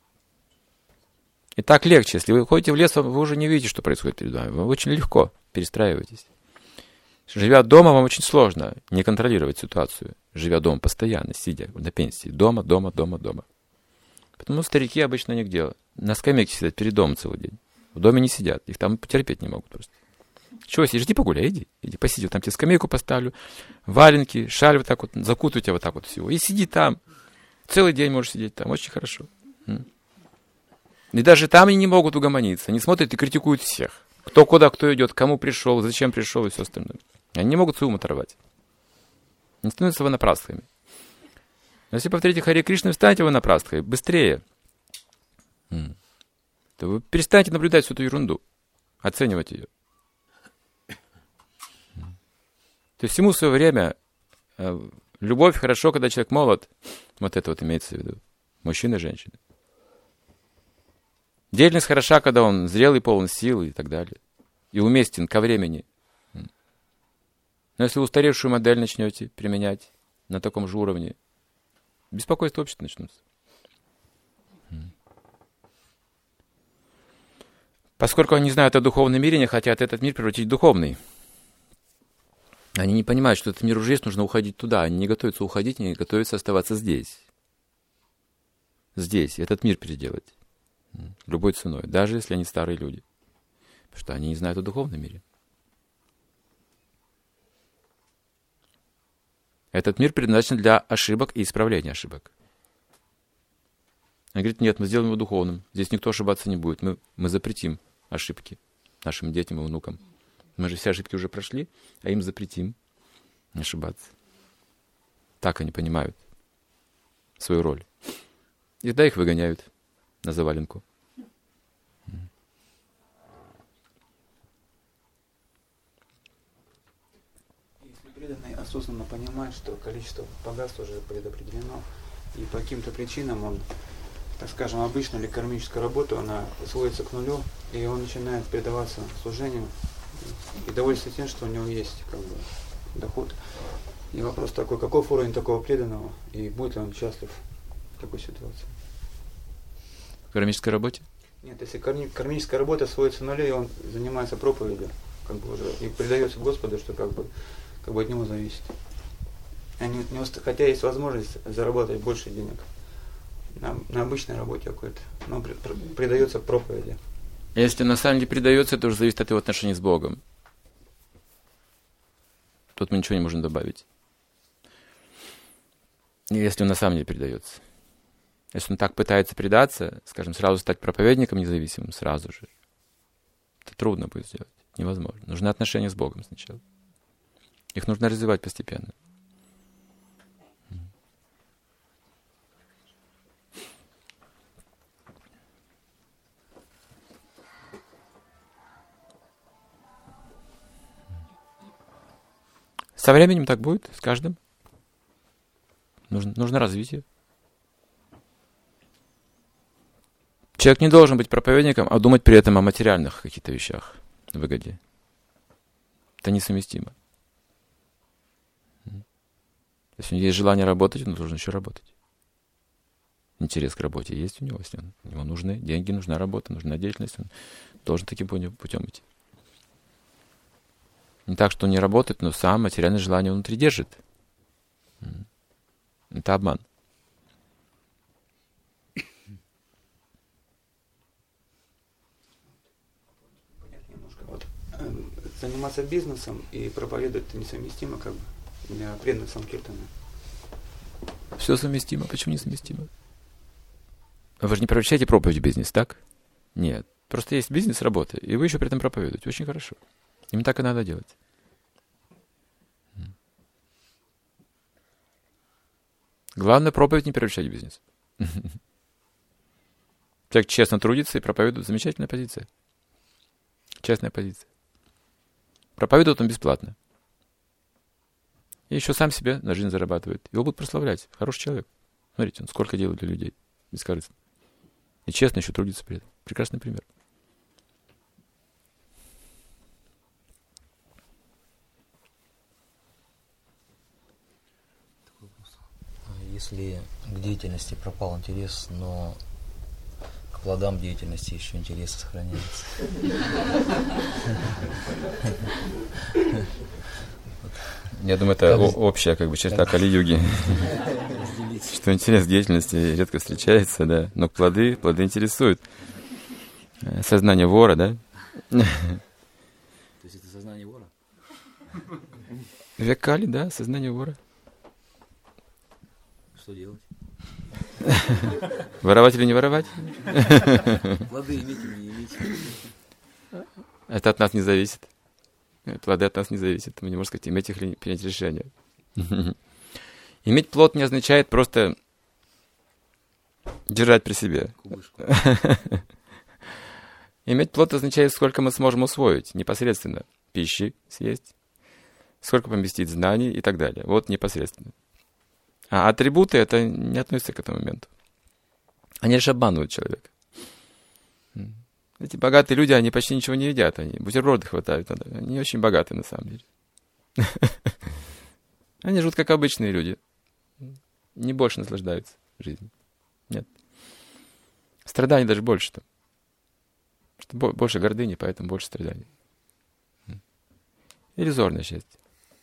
И так легче. Если вы уходите в лес, вы уже не видите, что происходит перед вами. Вы очень легко перестраиваетесь. Живя дома, вам очень сложно не контролировать ситуацию. Живя дома постоянно, сидя на пенсии. Дома, дома, дома, дома. Потому старики обычно нигде. На скамейке сидят перед домом целый день. В доме не сидят. Их там потерпеть не могут просто. Чего сидишь? Иди погуляй, иди. Иди посиди. Вот там тебе скамейку поставлю. Валенки, шаль вот так вот. Закутываю тебя вот так вот всего. И сиди там. Целый день можешь сидеть там. Очень хорошо. И даже там они не могут угомониться. Они смотрят и критикуют всех. Кто куда, кто идет, кому пришел, зачем пришел и все остальное. Они не могут свой ум оторвать. Они становятся ванапрастхами. Но если повторите Харе Кришна и станете ванапрастхой быстрее, то вы перестанете наблюдать всю эту ерунду, оценивать ее. То есть всему свое время любовь хорошо, когда человек молод. Вот это вот имеется в виду. Мужчина и женщина. Деятельность хороша, когда он зрелый, полон сил и так далее. И уместен ко времени. Но если устаревшую модель начнете применять на таком же уровне, беспокойство общества начнутся. Поскольку они знают о духовном мире, не хотят этот мир превратить в духовный. Они не понимают, что этот мир уже есть, нужно уходить туда. Они не готовятся уходить, не готовятся оставаться здесь. Здесь. Этот мир переделать. Любой ценой. Даже если они старые люди. Потому что они не знают о духовном мире. Этот мир предназначен для ошибок и исправления ошибок. Они говорят, нет, мы сделаем его духовным. Здесь никто ошибаться не будет. Мы, мы запретим ошибки нашим детям и внукам. Мы же все ошибки уже прошли, а им запретим ошибаться. Так они понимают свою роль. И тогда их выгоняют на заваленку. Если преданный осознанно понимает, что количество богатства уже предопределено, и по каким-то причинам он, так скажем, обычная или кармическая работа, она сводится к нулю, и он начинает предаваться служению и довольствоваться тем, что у него есть как бы доход. И вопрос такой, каков уровень такого преданного, и будет ли он счастлив в такой ситуации? В кармической работе? Нет, если карми- кармическая работа сводится к нулю, и он занимается проповедью, как бы уже, и предается Господу, что как бы, как бы от него зависит. А не, не уст- хотя есть возможность заработать больше денег на, на обычной работе какой-то, но при- при- предается проповеди. Если на самом деле предается, это уже зависит от его отношений с Богом. Тут мы ничего не можем добавить. Если он на самом деле предается. Если он так пытается предаться, скажем, сразу стать проповедником независимым, сразу же, это трудно будет сделать. Невозможно. Нужны отношения с Богом сначала. Их нужно развивать постепенно. Со временем так будет, с каждым. Нужно, нужно развитие. Человек не должен быть проповедником, а думать при этом о материальных каких-то вещах, выгоде. Это несовместимо. Если у него есть желание работать, он должен еще работать. Интерес к работе есть у него, если он, у него нужны деньги, нужна работа, нужна деятельность, он должен таким путем идти. Не так, что он не работает, но сам материальное желание внутри держит. Это обман. Немножко. Вот, э, заниматься бизнесом и проповедовать это несовместимо, как бы, для преданных Санкиртана. Все совместимо. Почему несовместимо? Вы же не превращаете проповедь в бизнес, так? Нет. Просто есть бизнес, работа, и вы еще при этом проповедуете. Очень хорошо. Именно так и надо делать. Главное, проповедь не превращать в бизнес. Человек честно трудится и проповедует. Замечательная позиция. Честная позиция. Проповедует он бесплатно. И еще сам себе на жизнь зарабатывает. Его будут прославлять. Хороший человек. Смотрите, он сколько делает для людей. Бескорыстно. И честно еще трудится при этом. Прекрасный пример. Если к деятельности пропал интерес, но к плодам деятельности еще интерес сохраняется. Я думаю, это общая как бы черта Кали-юги. Что интерес к деятельности редко встречается, да. Но плоды, плоды интересуют. Сознание вора, да? То есть это сознание вора? Век Кали, да, сознание вора. Что делать? Воровать или не воровать? Плоды иметь или не иметь? Это от нас не зависит. Плоды от нас не зависят. Мы не можем сказать, иметь их или принять решение. Иметь плод не означает просто держать при себе. Иметь плод означает, сколько мы сможем усвоить непосредственно. Пищи съесть, сколько поместить знаний и так далее. Вот непосредственно. А атрибуты, это не относится к этому моменту. Они лишь обманывают человека. Эти богатые люди, они почти ничего не едят. Они бутерброды хватают. Они очень богатые на самом деле. Они живут как обычные люди. Не больше наслаждаются жизнью. Нет. Страданий даже больше там. Больше гордыни, поэтому больше страданий. Иллюзорное счастье.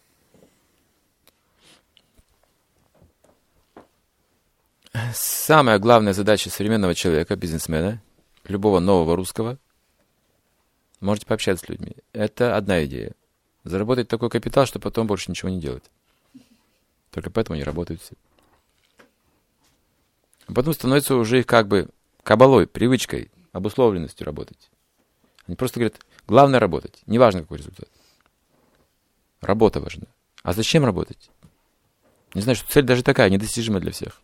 Самая главная задача современного человека, бизнесмена, любого нового русского, можете пообщаться с людьми, это одна идея. Заработать такой капитал, чтобы потом больше ничего не делать. Только поэтому они работают все. А потом становится уже их как бы кабалой, привычкой, обусловленностью работать. Они просто говорят, главное работать, неважно какой результат. Работа важна. А зачем работать? Не знаю, что цель даже такая, недостижимая для всех.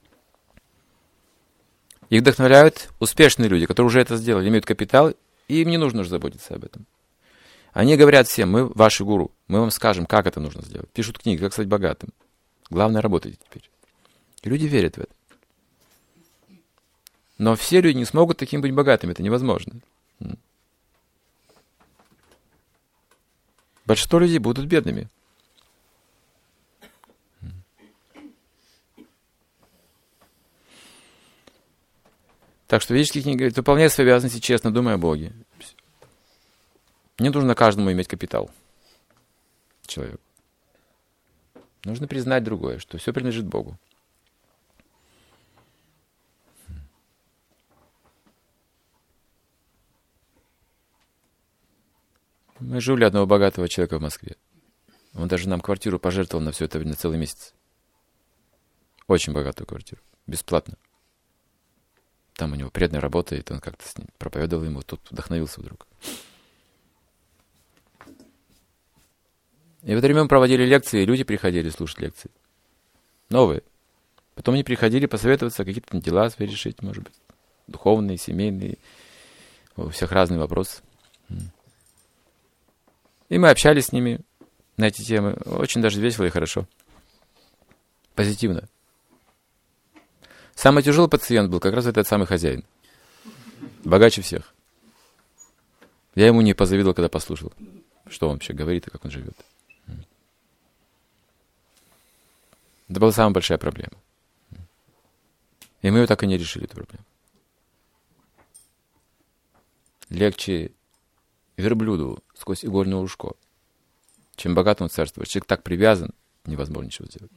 Их вдохновляют успешные люди, которые уже это сделали, имеют капитал, и им не нужно уже заботиться об этом. Они говорят всем, мы ваши гуру, мы вам скажем, как это нужно сделать. Пишут книги, как стать богатым. Главное, работайте теперь. И люди верят в это. Но все люди не смогут таким быть богатыми, это невозможно. Большинство людей будут бедными. Так что ведические книги говорят, выполняй свои обязанности честно, думай о Боге. Не нужно каждому иметь капитал. Человеку. Нужно признать другое, что все принадлежит Богу. Мы жили одного богатого человека в Москве. Он даже нам квартиру пожертвовал на все это, на целый месяц. Очень богатую квартиру. Бесплатно. Там у него преданная работа, и он как-то с ним проповедовал ему, тут вдохновился вдруг. И в это время мы проводили лекции, и люди приходили слушать лекции. Новые. Потом они приходили посоветоваться, какие-то дела свои решить, может быть. Духовные, семейные. У всех разные вопросы. И мы общались с ними на эти темы. Очень даже весело и хорошо. Позитивно. Самый тяжелый пациент был как раз этот самый хозяин. Богаче всех. Я ему не позавидовал, когда послушал, что он вообще говорит и как он живет. Это была самая большая проблема. И мы ее так и не решили, эту проблему. Легче верблюду сквозь игольное ушко, чем богатому царству. Человек так привязан, невозможно ничего сделать.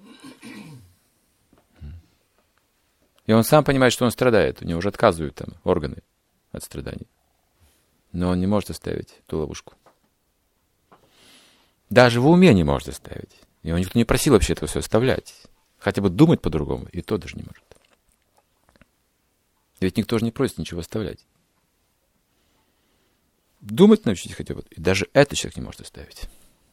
И он сам понимает, что он страдает. У него уже отказывают там органы от страданий. Но он не может оставить ту ловушку. Даже в уме не может оставить. Его никто не просил вообще этого все оставлять. Хотя бы думать по-другому, и то даже не может. Ведь никто же не просит ничего оставлять. Думать научитесь хотя бы. И даже это человек не может оставить.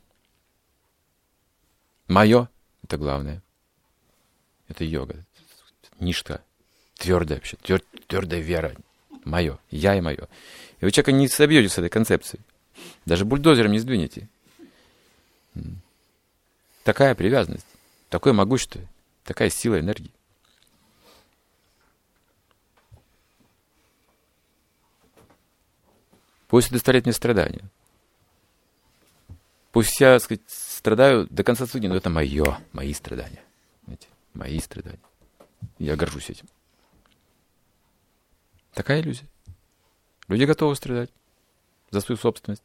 Мое — это главное. Это йога. Ништа. Твердая вообще. Твер, твердая вера. Мое. Я и мое. И вы человека не собьете с этой концепцией. Даже бульдозером не сдвинете. Такая привязанность. Такое могущество. Такая сила энергии. Пусть это доставляет мне страдания. Пусть я, так сказать, страдаю до конца судьи, но это мое, мои страдания. Знаете, мои страдания. Я горжусь этим. Такая иллюзия. Люди готовы страдать за свою собственность.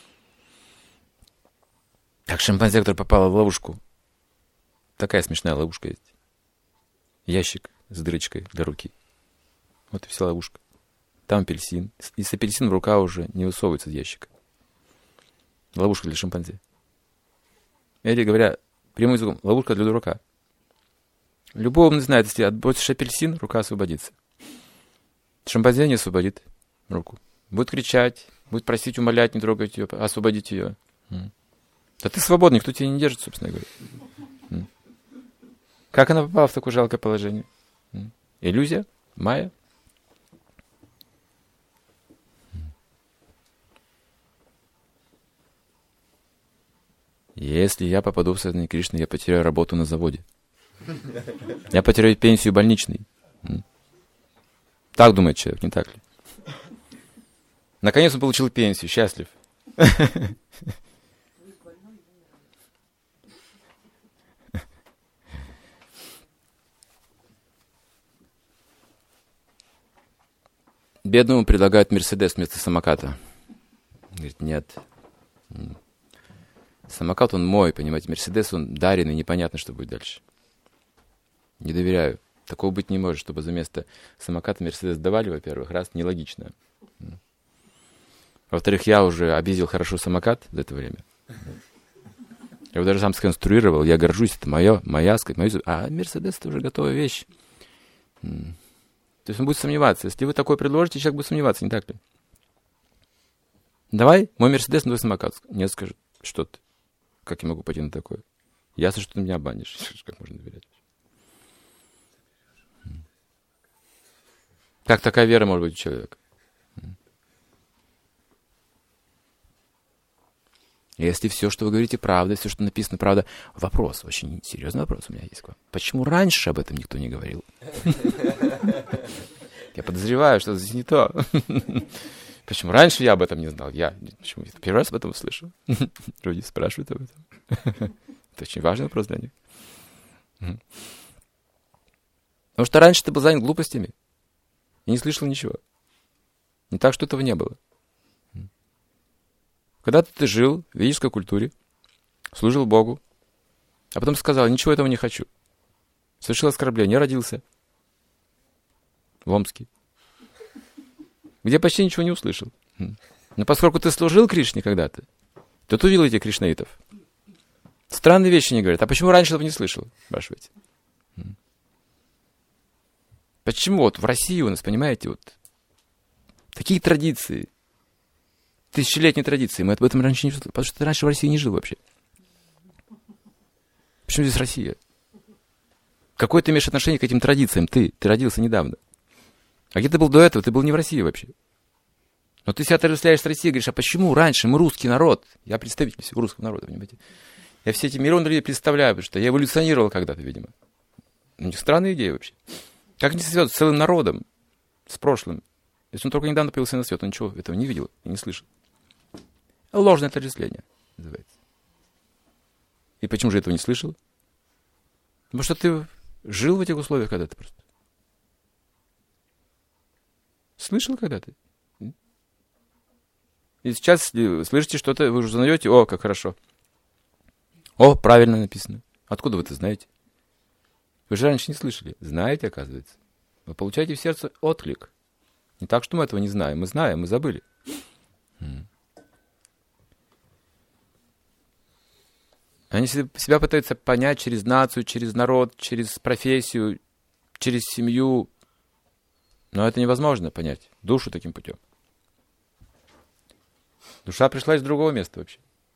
Так шимпанзе, который попала в ловушку. Такая смешная ловушка есть. Ящик с дырочкой для руки. Вот и вся ловушка. Там апельсин. И с апельсином рука уже не высовывается из ящика. Ловушка для шимпанзе. Или говоря, прямым языком, ловушка для дурака. Любого не знает, если отбросишь апельсин, рука освободится. Шимпанзе не освободит руку. Будет кричать, будет просить, умолять, не трогать ее, освободить ее. Да ты свободный, никто тебя не держит, собственно говоря. Как она попала в такое жалкое положение? Иллюзия? Майя? Если я попаду в сознание Кришны, я потеряю работу на заводе. Я потеряю пенсию больничной. Так думает человек, не так ли? Наконец он получил пенсию, счастлив. Бедному предлагают Мерседес вместо самоката. Говорит, нет. Самокат он мой, понимаете, Мерседес он даренный, непонятно, что будет дальше. Не доверяю. Такого быть не может, чтобы за место самоката Мерседес давали, во-первых, раз, нелогично. Во-вторых, я уже объездил хорошо самокат за это время. Я его даже сам сконструировал, я горжусь, это мое, моя, сказать, мое. А Мерседес это уже готовая вещь. То есть он будет сомневаться. Если вы такое предложите, человек будет сомневаться, не так ли? Давай, мой Мерседес, но твой самокат. Нет, скажет, что ты? Как я могу пойти на такое? Ясно, что ты меня обманешь. Как можно доверять? Как такая вера может быть у человека? Если все, что вы говорите, правда, все, что написано, правда, вопрос, очень серьезный вопрос у меня есть к вам. Почему раньше об этом никто не говорил? Я подозреваю, что здесь не то. Почему раньше я об этом не знал? Я почему первый раз об этом услышал. Люди спрашивают об этом. Это очень важный вопрос для них. Потому что раньше ты был занят глупостями. и не слышал ничего. Не так, что этого не было. Когда-то ты жил в ведической культуре, служил Богу, а потом сказал, ничего этого не хочу. Совершил оскорбление, родился в Омске, где почти ничего не услышал. Но поскольку ты служил Кришне когда-то, то ты увидел этих кришнаитов. Странные вещи не говорят. А почему раньше этого не слышал? Спрашиваете. Почему вот в России у нас, понимаете, вот такие традиции, тысячелетние традиции, мы об этом раньше не слышали, потому что ты раньше в России не жил вообще. Почему здесь Россия? Какое ты имеешь отношение к этим традициям? Ты, ты родился недавно. А где ты был до этого? Ты был не в России вообще. Но ты себя отождествляешь с Россией, говоришь, а почему раньше мы русский народ? Я представитель всего русского народа, понимаете? Я все эти миллионы людей представляю, потому что я эволюционировал когда-то, видимо. У них странная идея вообще. Как они связывают с целым народом, с прошлым? Если он только недавно появился на свет, он ничего этого не видел и не слышал. Ложное отождествление называется. И почему же этого не слышал? Потому что ты жил в этих условиях когда-то просто. Слышал когда-то? И сейчас, если слышите что-то, вы уже узнаете, о, как хорошо. О, правильно написано. Откуда вы это знаете? Вы же раньше не слышали. Знаете, оказывается. Вы получаете в сердце отклик. Не так, что мы этого не знаем. Мы знаем, мы забыли. Они себя пытаются понять через нацию, через народ, через профессию, через семью. Но это невозможно понять. Душу таким путем. Душа пришла из другого места вообще.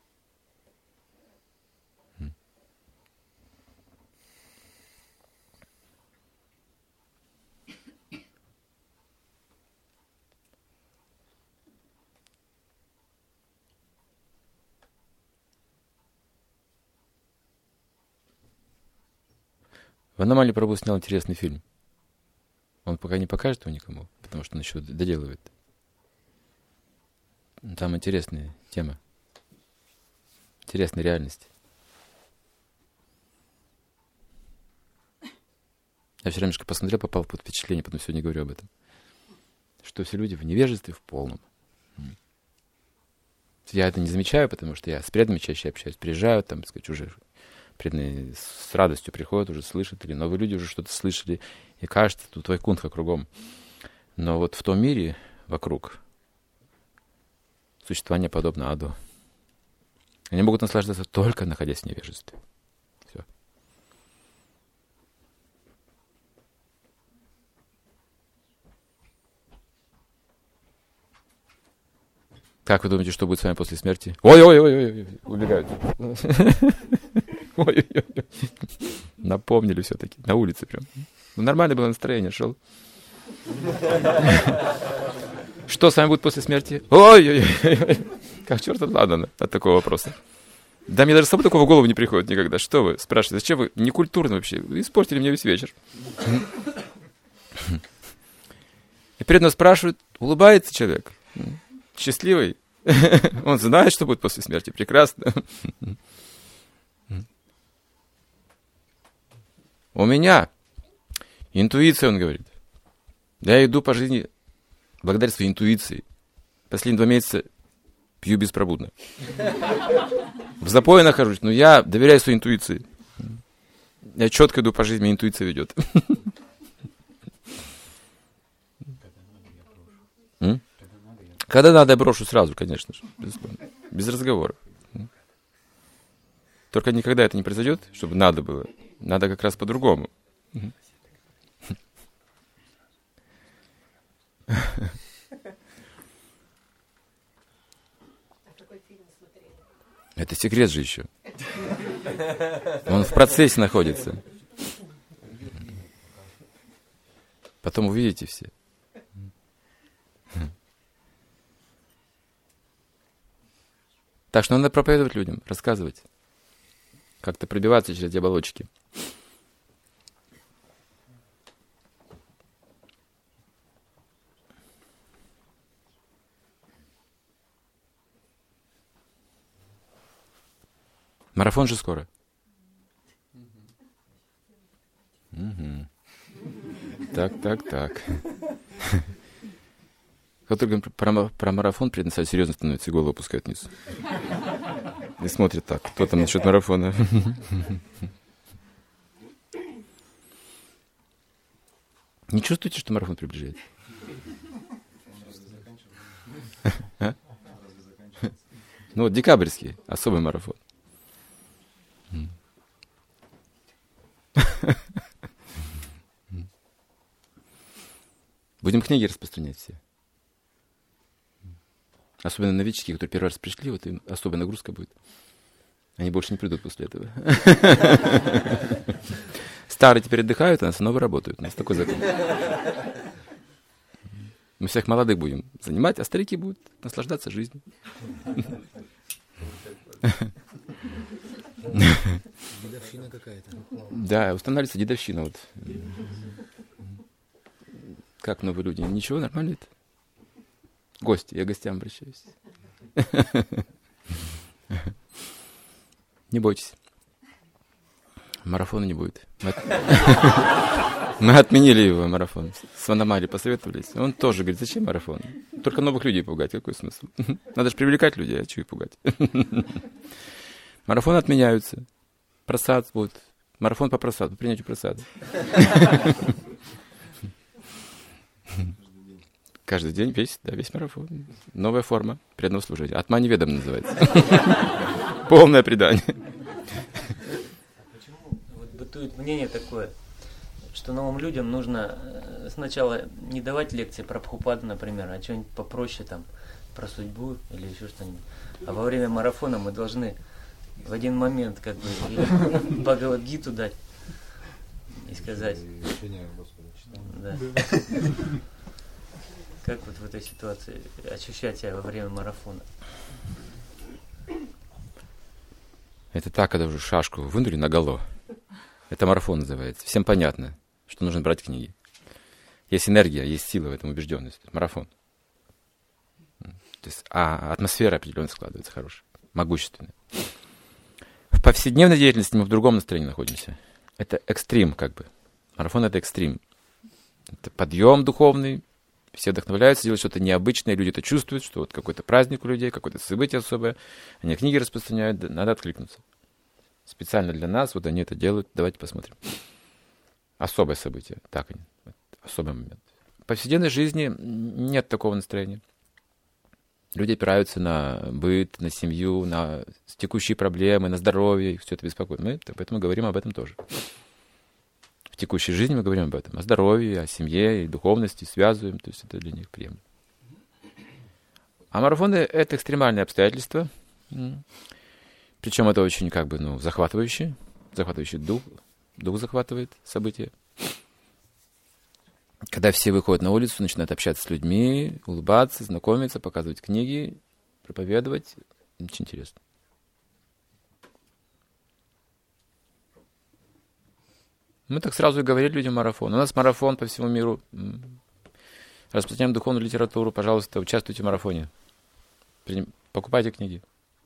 Ванамали Прабху снял интересный фильм. Он пока не покажет его никому, потому что он еще доделывает. Там интересная тема. Интересная реальность. Я вчера немножко посмотрел, попал под впечатление, потом сегодня говорю об этом. Что все люди в невежестве в полном. Я это не замечаю, потому что я с преданными чаще общаюсь. Приезжаю, там, так сказать, уже преданные с радостью приходят, уже слышат, или новые люди уже что-то слышали, и кажется, тут вайкунтха кругом. Но вот в том мире вокруг существование подобно аду. Они могут наслаждаться только находясь в невежестве. Все. Как вы думаете, что будет с вами после смерти? Ой-ой-ой, убегают. Ой-ой-ой. Напомнили все-таки. На улице прям. Ну, нормальное было настроение, шел. Что с вами будет после смерти? Ой-ой-ой. Как черт ладно от такого вопроса. Да мне даже само такого в голову не приходит никогда. Что вы спрашиваете? Зачем вы некультурно вообще? Вы испортили мне весь вечер. И перед нас спрашивают, улыбается человек. Счастливый. Он знает, что будет после смерти. Прекрасно. У меня интуиция, он говорит. Я иду по жизни благодаря своей интуиции. Последние два месяца пью беспробудно. В запое нахожусь, но я доверяю своей интуиции. Я четко иду по жизни, меня интуиция ведет. М? Когда надо, я брошу сразу, конечно же. Без разговоров. Только никогда это не произойдет, чтобы надо было. Надо как раз по-другому. Это секрет же еще. Он в процессе находится. Потом увидите все. Так что надо проповедовать людям, рассказывать. Как-то пробиваться через эти оболочки. Марафон же скоро. Угу. Так, так, так. Как только про, про марафон предназначать серьезно становится, и голову опускает вниз. И смотрит так, кто там насчет марафона. Не чувствуете, что марафон приближается? А? Ну вот декабрьский, особый марафон. Будем книги распространять все. Особенно новички, которые первый раз пришли, вот им особая нагрузка будет. Они больше не придут после этого. Старые теперь отдыхают, а новые работают. У нас такой закон. Мы всех молодых будем занимать, а старики будут наслаждаться жизнью. Дедовщина какая-то. Да, устанавливается дедовщина. Вот. Как новые люди? Ничего, нормально это? Гости, я к гостям обращаюсь. Не бойтесь. Марафона не будет. Мы, от... Мы отменили его, марафон. С Ванамали посоветовались. Он тоже говорит, зачем марафон? Только новых людей пугать, какой смысл? Надо же привлекать людей, а чего их пугать? Марафоны отменяются. Просад будет. Марафон по просаду, принятию просада. Каждый день весь, да, весь марафон. Новая форма преданного служения. Атма неведом называется. Полное предание. Почему вот бытует мнение такое, что новым людям нужно сначала не давать лекции про Прабхупаду, например, а что-нибудь попроще там, про судьбу или еще что-нибудь. А во время марафона мы должны в один момент как бы Бхагавад-гиту дать и сказать. Да. Как вот в этой ситуации ощущать себя во время марафона? Это так, когда уже шашку вынули наголо. Это марафон называется. Всем понятно, что нужно брать книги. Есть энергия, есть сила в этом, убежденность. Марафон. То есть, а атмосфера определенно складывается хорошая, могущественная. В повседневной деятельности мы в другом настроении находимся. Это экстрим, как бы. Марафон — это экстрим. Это подъем духовный. Все вдохновляются делать что-то необычное, люди это чувствуют, что вот какой-то праздник у людей, какое-то событие особое. Они книги распространяют, надо откликнуться. Специально для нас вот они это делают. Давайте посмотрим. Особое событие. Так они. Особый момент. В повседневной жизни нет такого настроения. Люди опираются на быт, на семью, на текущие проблемы, на здоровье, их все это беспокоит. Мы поэтому говорим об этом тоже. В текущей жизни мы говорим об этом, о здоровье, о семье и духовности, связываем, то есть это для них приемлемо. А марафоны — это экстремальные обстоятельства, причем это очень как бы, ну, захватывающий, захватывающий дух, дух захватывает события. Когда все выходят на улицу, начинают общаться с людьми, улыбаться, знакомиться, показывать книги, проповедовать, очень интересно. Мы так сразу и говорили людям марафон. У нас марафон по всему миру. Распространяем духовную литературу. Пожалуйста, участвуйте в марафоне. Покупайте книги.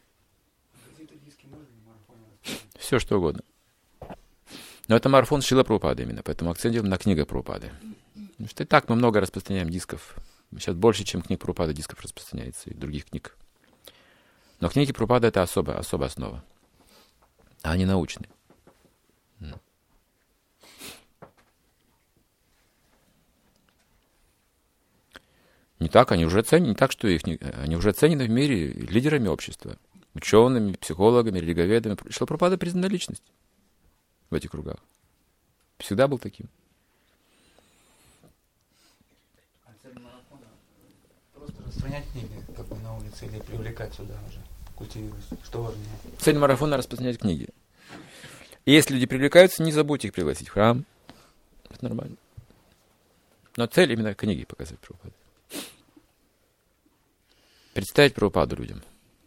Все, что угодно. Но это марафон Шрила Прабхупады именно. Поэтому акцент делаем на книгах Прабхупады. Потому что и так мы много распространяем дисков. Сейчас больше, чем книг Прабхупады, дисков распространяется и других книг. Но книги Прабхупады — это особая, особая основа. А они научные. Не так, они уже оценены, не так, что их не, они уже оценены в мире лидерами общества, учеными, психологами, религоведами. Шрила Прабхупада признана личность в этих кругах. Всегда был таким. А цель марафона просто распространять книги, как бы на улице, или привлекать сюда уже, культивировать? Что важнее? Цель марафона — распространять книги. И если люди привлекаются, не забудьте их пригласить в храм. Это нормально. Но цель именно книги показать Прабхупаду. Представить Прабхупаду людям.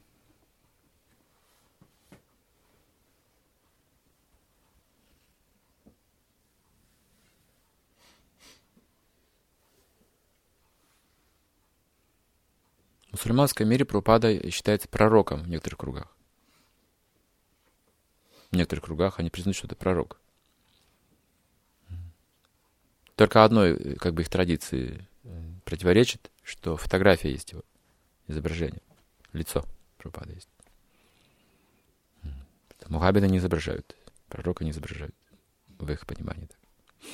В мусульманском мире Прабхупада считается пророком в некоторых кругах. В некоторых кругах они признают, что это пророк. Только одной, как бы, их традиции противоречит, что фотография есть его, изображение, лицо Прабхупады есть. Мухаммеда не изображают, пророка не изображают, в их понимании. Так.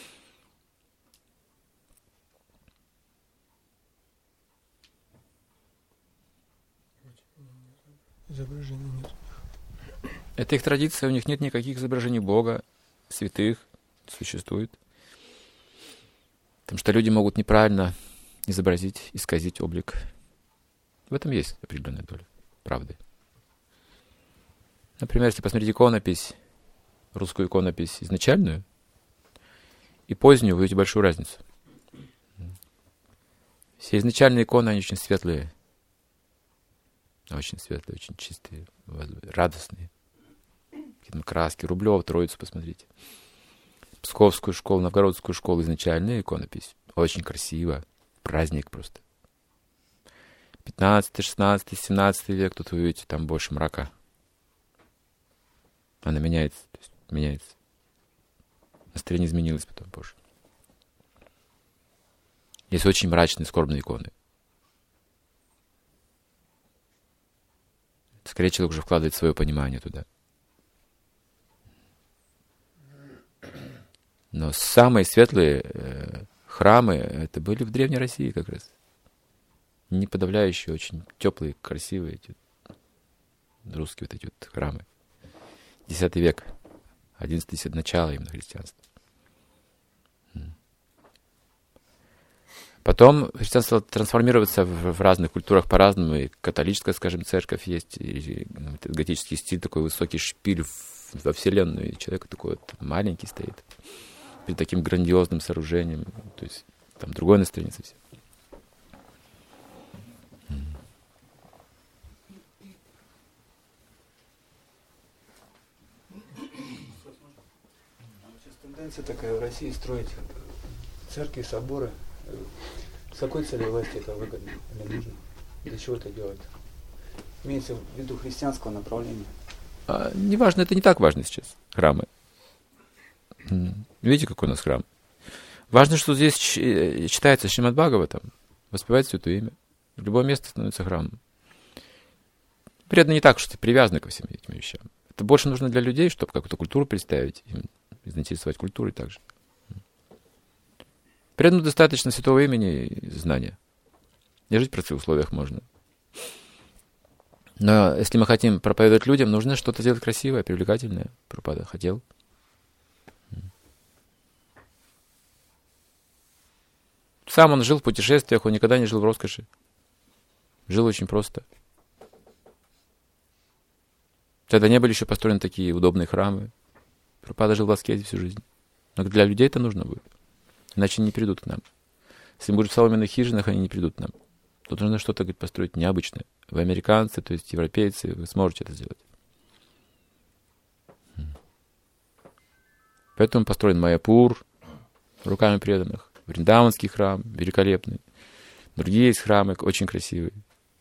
Изображений нет. Это их традиция, у них нет никаких изображений Бога, святых, существует. Потому что люди могут неправильно изобразить, исказить облик. В этом есть определенная доля правды. Например, если посмотреть иконопись, русскую иконопись изначальную и позднюю, вы увидите большую разницу. Все изначальные иконы, они очень светлые, очень светлые, очень чистые, радостные. Какие-то краски, Рублев, Троицу посмотрите. Псковскую школу, Новгородскую школу, изначальная иконопись. Очень красиво, праздник просто. пятнадцатый, шестнадцатый, семнадцатый век, тут вы увидите, там больше мрака. Она меняется, то есть меняется. Настроение изменилось потом позже. Есть очень мрачные, скорбные иконы. Скорее человек уже вкладывает свое понимание туда. Но самые светлые э, храмы, это были в Древней России как раз. Не подавляющие, очень теплые, красивые эти русские вот эти вот храмы. Десятый век, одиннадцатый век, начало именно христианства. Потом христианство стало трансформироваться в, в разных культурах по-разному. И католическая, скажем, церковь есть, и, и готический стиль, такой высокий шпиль в, во вселенную. И человек такой вот маленький стоит перед таким грандиозным сооружением. То есть там другое настроение совсем. Тенденция такая в России строить церкви, соборы. С какой целью власти это выгодно или нужно? Для чего это делать? Имеется в виду христианского направления. А, неважно, это не так важно сейчас, храмы. Видите, какой у нас храм? Важно, что здесь читается Шримад Бхагаватам, воспевается Святое Имя. Любое место становится храмом. Преданно не так, что ты привязан ко всем этим вещам. Это больше нужно для людей, чтобы какую-то культуру представить, им заинтересовать культурой также. Преданно достаточно святого имени и знания. И жить в простых условиях можно. Но если мы хотим проповедовать людям, нужно что-то сделать красивое, привлекательное. Прабхупада хотел. Сам он жил в путешествиях, он никогда не жил в роскоши. Жил очень просто. Тогда не были еще построены такие удобные храмы. Прабхупада жил в аскезе всю жизнь. Но для людей это нужно будет. Иначе не придут к нам. Если мы будем в соломенных хижинах, они не придут к нам. Тут нужно что-то, говорит, построить необычное. Вы американцы, то есть европейцы, вы сможете это сделать. Поэтому построен Майяпур руками преданных. Вриндаванский храм великолепный. Другие есть храмы очень красивые.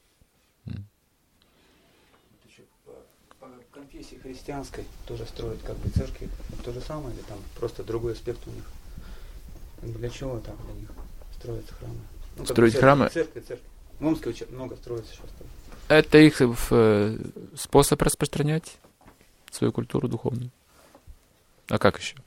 По конфессии христианской тоже строят как бы церкви. То же самое или там просто другой аспект у них? Для чего там для них строятся храмы? Ну, Строить церкви, храмы? Церкви, церкви. В Омске очень много строится сейчас. Это их э, способ распространять свою культуру духовную. А как еще?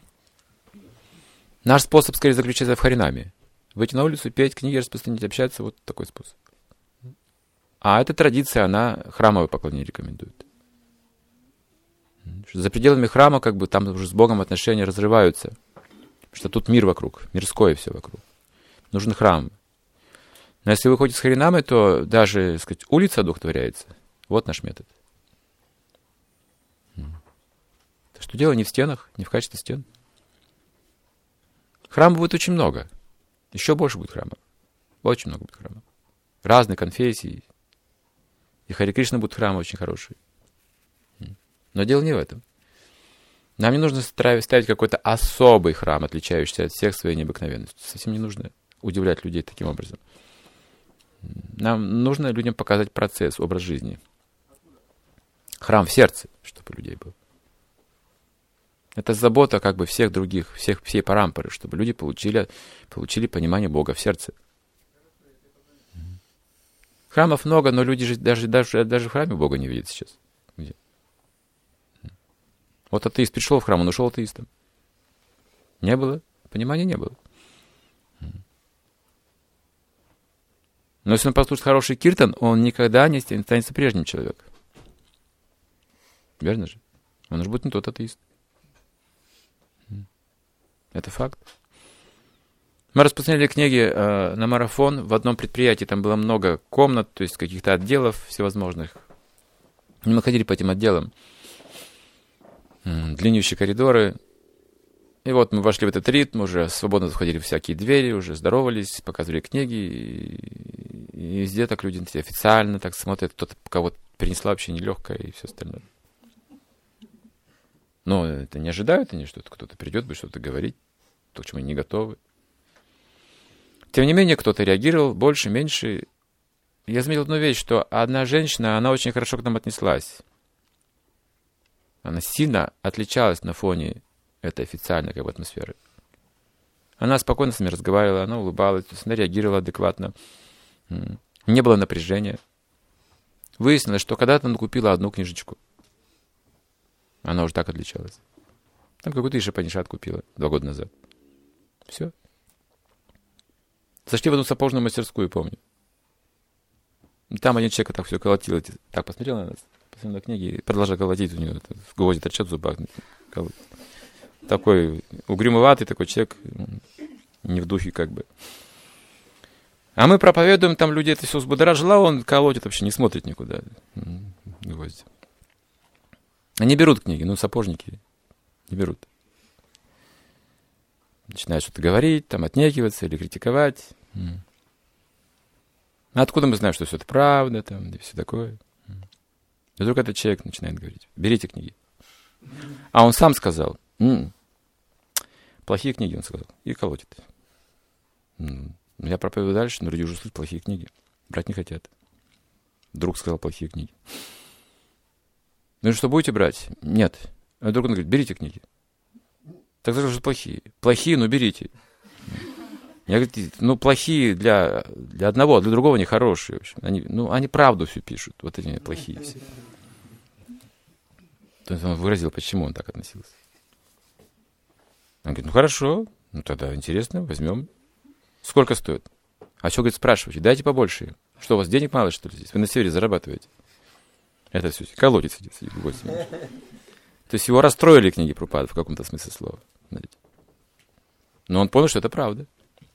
Наш способ скорее заключается в харинаме. Выйти на улицу, петь, книги распространить, общаться. Вот такой способ. А эта традиция, она храмовое поклонение рекомендует. За пределами храма, как бы, там уже с Богом отношения разрываются. Потому что тут мир вокруг, мирское все вокруг. Нужен храм. Но если вы ходите с харинамой, то даже, так сказать, улица одухотворяется. Вот наш метод. Так что дело не в стенах, не в качестве стен. Храмов будет очень много. Еще больше будет храмов. Очень много будет храмов. Разные конфессии. И Харе Кришна будут храмы очень хорошие. Но дело не в этом. Нам не нужно ставить какой-то особый храм, отличающийся от всех своей необыкновенностью. Совсем не нужно удивлять людей таким образом. Нам нужно людям показать процесс, образ жизни. Храм в сердце, чтобы у людей был. Это забота как бы всех других, всех, всей парампоры, чтобы люди получили, получили понимание Бога в сердце. Храмов много, но люди же даже, даже, даже в храме Бога не видят сейчас. Где? Вот атеист пришел в храм, он ушел атеистом. Не было, понимания не было. Но если он послушает хороший киртан, он никогда не станет прежним человеком. Верно же? Он уже будет не тот атеист. Это факт. Мы распространяли книги э, на марафон. В одном предприятии там было много комнат, то есть каких-то отделов всевозможных. И мы ходили по этим отделам. Длиннющие коридоры. И вот мы вошли в этот ритм, уже свободно заходили в всякие двери, уже здоровались, показывали книги. И, и везде так люди официально так смотрят. Кто-то кого-то принесла вообще нелегкое и все остальное. Но это не ожидают они, что кто-то придет, будет что-то говорить, то, к чему они не готовы. Тем не менее, кто-то реагировал больше, меньше. Я заметил одну вещь, что одна женщина, она очень хорошо к нам отнеслась. Она сильно отличалась на фоне этой официальной как бы, атмосферы. Она спокойно с нами разговаривала, она улыбалась, то есть она реагировала адекватно. Не было напряжения. Выяснилось, что когда-то она купила одну книжечку. Она уже так отличалась. Там какую-то Ишапанишат купила два года назад. Все. Зашли в одну сапожную мастерскую, помню. И там один человек так все колотил. Так посмотрел на нас, посмотрел на книги и продолжал колотить. У него в гвозди торчат в зубах. Колотит. Такой угрюмоватый такой человек. Не в духе как бы. А мы проповедуем, там люди это все взбудоражило, а он колотит вообще, не смотрит никуда. Гвозди. Они берут книги, ну, сапожники не берут. Начинают что-то говорить, там, отнекиваться или критиковать. А откуда мы знаем, что все это правда, там, и все такое? И вдруг этот человек начинает говорить, берите книги. А он сам сказал, м-м, плохие книги, он сказал, и колотит. Я проповедую дальше, но люди уже слышат плохие книги. Брать не хотят. Друг сказал плохие книги. Ну что, будете брать? Нет. А вдруг он говорит, берите книги. Так скажу, что плохие. Плохие, но берите. Я говорю, ну плохие для, для одного, а для другого они хорошие. В общем. Они, ну, они правду все пишут. Вот эти плохие все. То есть он выразил, почему он так относился. Он говорит, ну хорошо, ну тогда интересно, возьмем. Сколько стоит? А что, говорит, спрашивайте, дайте побольше. Что, у вас денег мало, что ли, здесь? Вы на севере зарабатываете. Это все, колодец сидит, сидит в гости. То есть его расстроили книги Прабхупады в каком-то смысле слова. Смотрите. Но он понял, что это правда.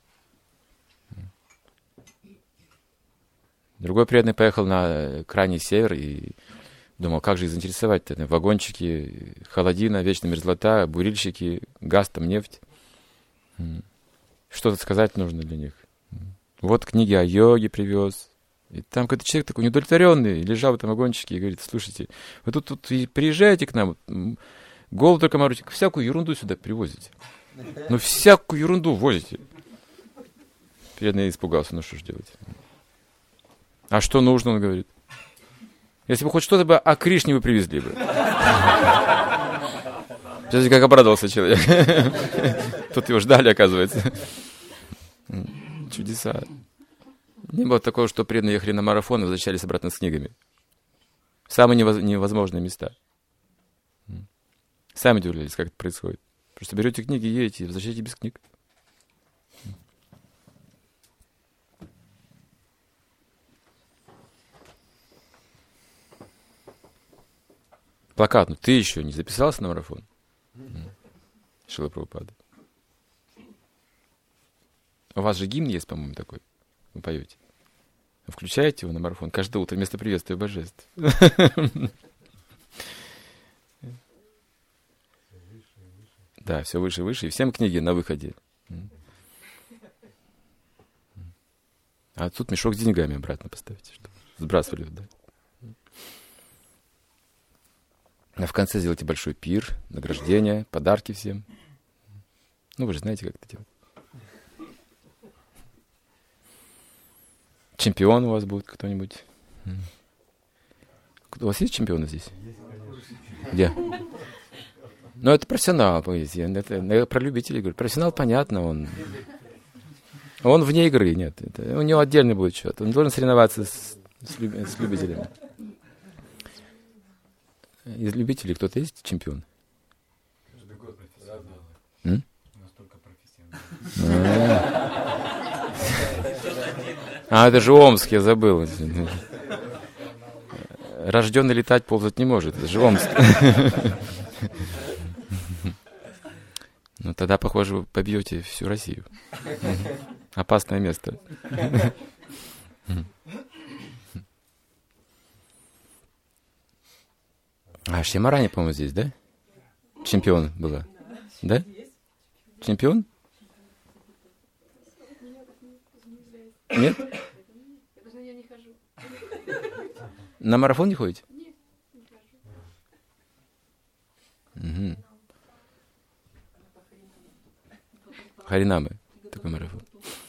Другой преданный поехал на крайний север и думал, как же их заинтересовать-то? Вагончики, холодина, вечная мерзлота, бурильщики, газ, там, нефть. Что-то сказать нужно для них. Вот книги о йоге привез. И там какой-то человек такой неудовлетворенный лежал в этом вагончике и говорит, слушайте, вы тут, тут приезжаете к нам, голову только морочите, всякую ерунду сюда привозите. Ну, всякую ерунду возите. Преданный испугался, ну что ж делать? А что нужно, он говорит. Если бы хоть что-то бы о Кришне вы привезли бы. Смотрите, как обрадовался человек. Тут его ждали, оказывается. Чудеса. Не было такого, что преданные ехали на марафон и возвращались обратно с книгами. Самые невоз- невозможные места. Сами удивлялись, как это происходит. Просто берете книги, едете и возвращаете без книг. Плакат, ну ты еще не записался на марафон? Шрила Прабхупада. У вас же гимн есть, по-моему, такой. Вы поете. Вы включаете его на марафон каждое утро вместо приветствия божеств. Да, все выше и выше. И всем книги на выходе. А тут мешок с деньгами обратно поставите, чтобы сбрасывали туда. А в конце сделайте большой пир, награждение, подарки всем. Ну, вы же знаете, как это делать. Чемпион у вас будет кто-нибудь? У вас есть чемпионы здесь? Где? Ну, это профессионал, поэзия. Это, это про любителей говорю. Профессионал, понятно, он... Он вне игры, нет. Это, у него отдельный будет счет. Он должен соревноваться с с, люб... с любителями. Из любителей кто-то есть чемпион? Каждый год профессионал. М? Настолько профессионал. А, это же Омск, я забыл. Рожденный летать, ползать не может. Это же Омск. Ну, тогда, похоже, вы побьете всю Россию. Опасное место. А Шьямарани, по-моему, здесь, да? Чемпион была. Да? Чемпион? Нет? На марафон не ходите? Нет, не хожу. Угу. Харинамы. Такой марафон.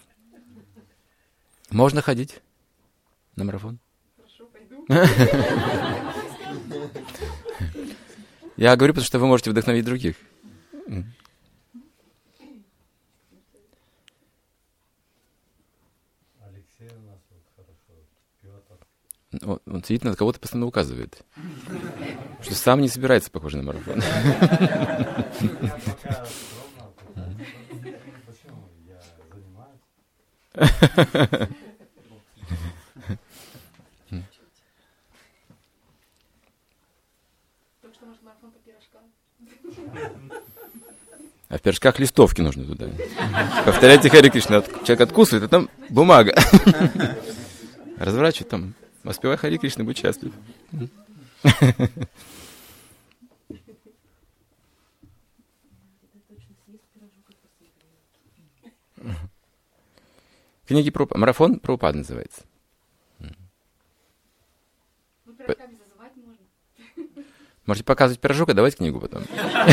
Можно ходить на марафон? Хорошо, пойду. Я говорю, потому что вы можете вдохновить других. Алексей у нас вот хорошо, Петр. Он, он сидит, на кого-то постоянно указывает. Что сам не собирается, похоже, на марафон. Я пока скромно, почему я занимаюсь. Только что, может, марафон по пирожкам. А в пирожках листовки нужны туда. Повторяйте Харе Кришна. Человек откусывает, а там бумага. Разворачивай там. Воспевай Харе Кришна, будь счастлив. Книги про марафон Прабхупады называется. Ну, пирожками зазывать можно. Можете показывать пирожок, а давайте книгу потом.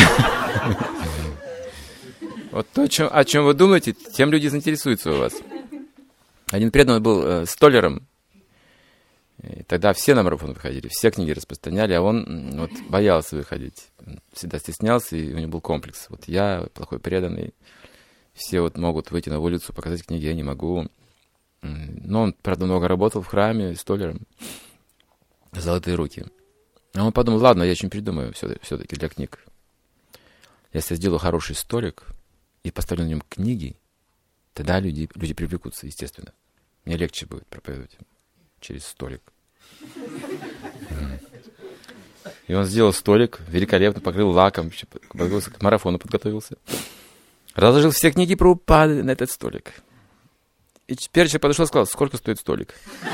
Вот то, о чем, о чем вы думаете, тем люди заинтересуются у вас. Один преданный был э, столяром. И тогда все на марафон выходили, все книги распространяли, а он вот, боялся выходить. Он всегда стеснялся, и у него был комплекс. Вот я плохой преданный. Все вот могут выйти на улицу, показать книги, я не могу. Но он, правда, много работал в храме столяром. Золотые руки. А он подумал, ладно, я что-нибудь придумаю все-таки для книг. Если я сделаю хороший столик и поставлю на нем книги, тогда люди, люди привлекутся, естественно. Мне легче будет проповедовать через столик. И он сделал столик, великолепно покрыл лаком, подготовился к марафону, подготовился. Разложил все книги Прабхупады на этот столик. И теперь человек подошел и сказал, сколько стоит столик?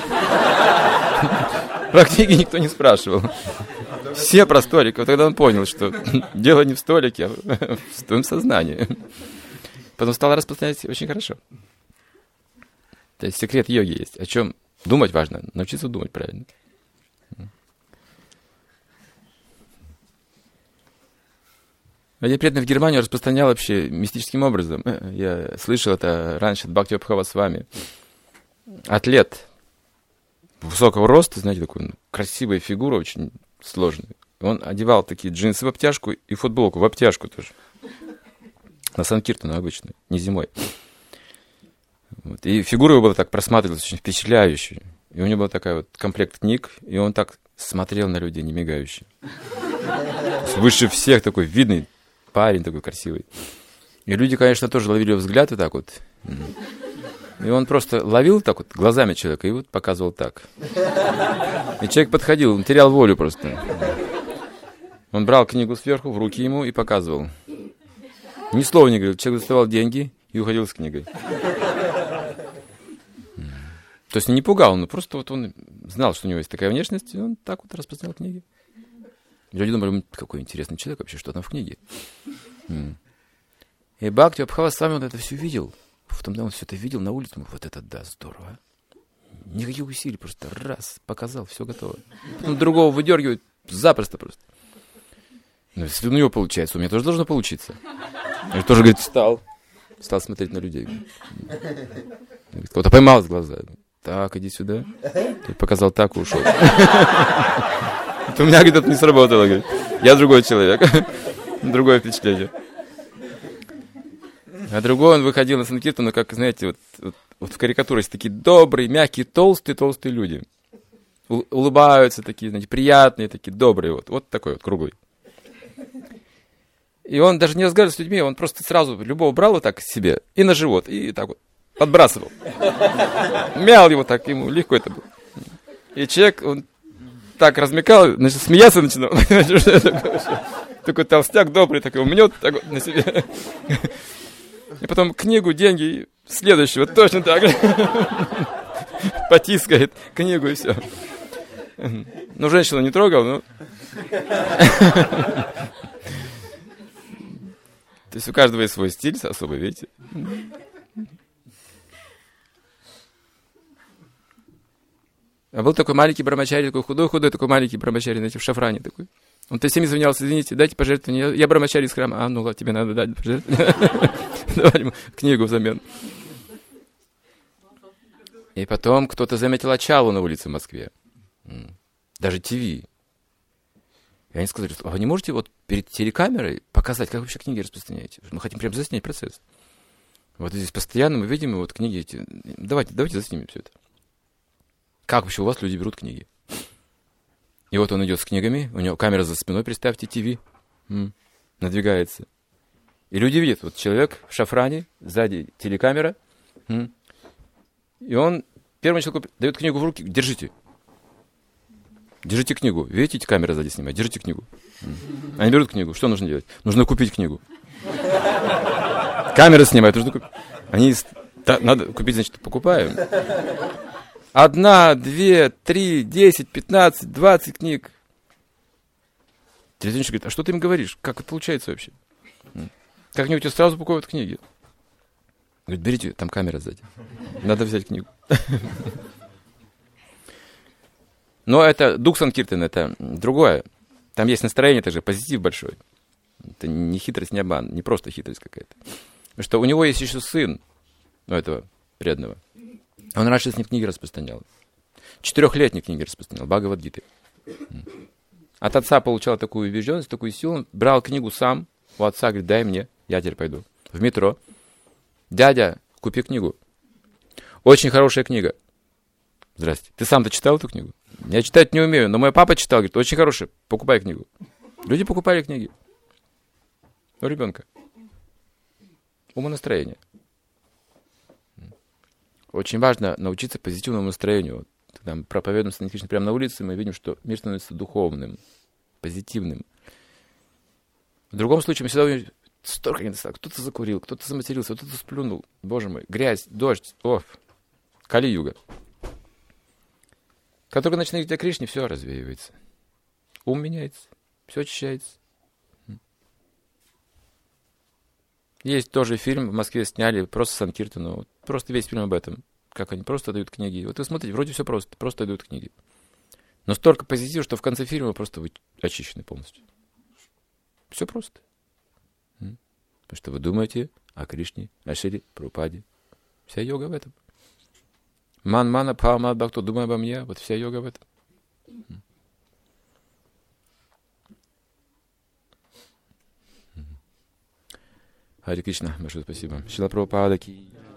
Про книги никто не спрашивал. Все про столик. Вот тогда он понял, что дело не в столике, а в твоем сознании. Потом стал распространять очень хорошо. То есть секрет йоги есть. О чем думать важно, научиться думать правильно. Один преданный в Германии распространял вообще мистическим образом. Я слышал это раньше от Бхакти Абхава-свами. Атлет высокого роста, знаете, такую красивая фигура, очень сложная. Он одевал такие джинсы в обтяжку и футболку в обтяжку тоже. На санкиртану обычную, не зимой. Вот. И фигура его была так просматривалась, очень впечатляющая. И у него был такой вот комплект книг, и он так смотрел на людей, не мигающе. Выше всех такой видный парень, такой красивый. И люди, конечно, тоже ловили его взгляд и так вот. И он просто ловил так вот глазами человека и вот показывал так. И человек подходил, он терял волю просто. Он брал книгу сверху, в руки ему и показывал. Ни слова не говорил. Человек доставал деньги и уходил с книгой. То есть не пугал, но просто вот он знал, что у него есть такая внешность, и он так вот распространял книги. Люди думали, какой интересный человек вообще, что там в книге. И Бхакти Абхава-свами он это все видел. Потом, когда он все это видел на улице, думал, вот это да, здорово. Никаких усилий, просто раз, показал, все готово. Потом другого выдергивает запросто просто. Ну, если у него получается, у меня тоже должно получиться. И тоже, говорит, встал. Стал смотреть на людей. Кто-то поймал с глаза. Так, иди сюда. Ты показал так и ушел. У меня, говорит, это не сработало. Говорит. Я другой человек. Другое впечатление. А другой, он выходил на санкиртану, как, знаете, вот, вот, вот в карикатуре есть такие добрые, мягкие, толстые, толстые люди. у- улыбаются такие, знаете, приятные, такие добрые, вот, вот такой вот круглый. И он даже не разговаривал с людьми, он просто сразу любого брал вот так себе и на живот, и так вот подбрасывал. Мял его так, ему легко это было. И человек, он так размекал, значит, смеяться начинал. Такой толстяк добрый, такой мнет так вот на себе. И потом книгу, деньги, следующего точно так же. Потискает книгу и все. Ну, женщину не трогал, но... То есть у каждого есть свой стиль особый, видите? А был такой маленький брамачари, такой худой-худой, такой маленький брамачари, знаете, в шафране такой. Он-то всем извинялся, извините, дайте пожертвование. Я брамачари из храма. А, ну ладно, тебе надо дать пожертвование. Давай ему книгу взамен. И потом кто-то заметил Ачалу на улице в Москве. Даже ТВ. И они сказали, а вы не можете вот перед телекамерой показать, как вы вообще книги распространяете? Мы хотим прям заснять процесс. Вот здесь постоянно мы видим вот книги эти. Давайте, давайте заснимем все это. Как вообще у вас люди берут книги? И вот он идет с книгами, у него камера за спиной, представьте, ТВ, м, надвигается. И люди видят, вот человек в шафране, сзади телекамера, м, и он первому человеку дает книгу в руки, держите. Держите книгу. Видите, камера сзади снимает, держите книгу. М. Они берут книгу, что нужно делать? Нужно купить книгу. Камера снимает, нужно купить. Они, да, надо купить, значит, покупаем. Одна, две, три, десять, пятнадцать, двадцать книг. Телевизионщик говорит, а что ты им говоришь? Как это получается вообще? Как-нибудь сразу упаковывают книги. Говорит, берите, там камера сзади. Надо взять книгу. Но это Дух Санкиртан, это другое. Там есть настроение также, позитив большой. Это не хитрость, не обман, не просто хитрость какая-то. Потому что у него есть еще сын, у этого преданного. Он раньше с ним книги распространял. Четырехлетние книги распространял, Бхагавад-гиты. От отца получал такую убежденность, такую силу. Он брал книгу сам у отца, говорит, дай мне, я теперь пойду. В метро. Дядя, купи книгу. Очень хорошая книга. Здрасте. Ты сам-то читал эту книгу? Я читать не умею, но мой папа читал, говорит, очень хорошая, покупай книгу. Люди покупали книги. У ребенка. Умонастроение. Очень важно научиться позитивному настроению. Когда мы проповедуем Санья Кришны прямо на улице, мы видим, что мир становится духовным, позитивным. В другом случае мы всегда увидим столько недостатков. Кто-то закурил, кто-то заматерился, кто-то сплюнул. Боже мой, грязь, дождь, о, Кали-юга. Как только начинает говорить о Кришне, все развеивается. Ум меняется, все очищается. Есть тоже фильм, в Москве сняли, просто Санкиртану. Просто весь фильм об этом. Как они просто дают книги. Вот вы смотрите, вроде все просто, просто дают книги. Но столько позитива, что в конце фильма просто вы очищены полностью. Все просто. Потому что вы думаете о Кришне, о Шри Прабхупаде. Вся йога в этом. Ман-мана, пау-мат, бхакто, думай обо мне. Вот вся йога в этом. Харе Кришна, большое спасибо. Шрила Прабхупада ки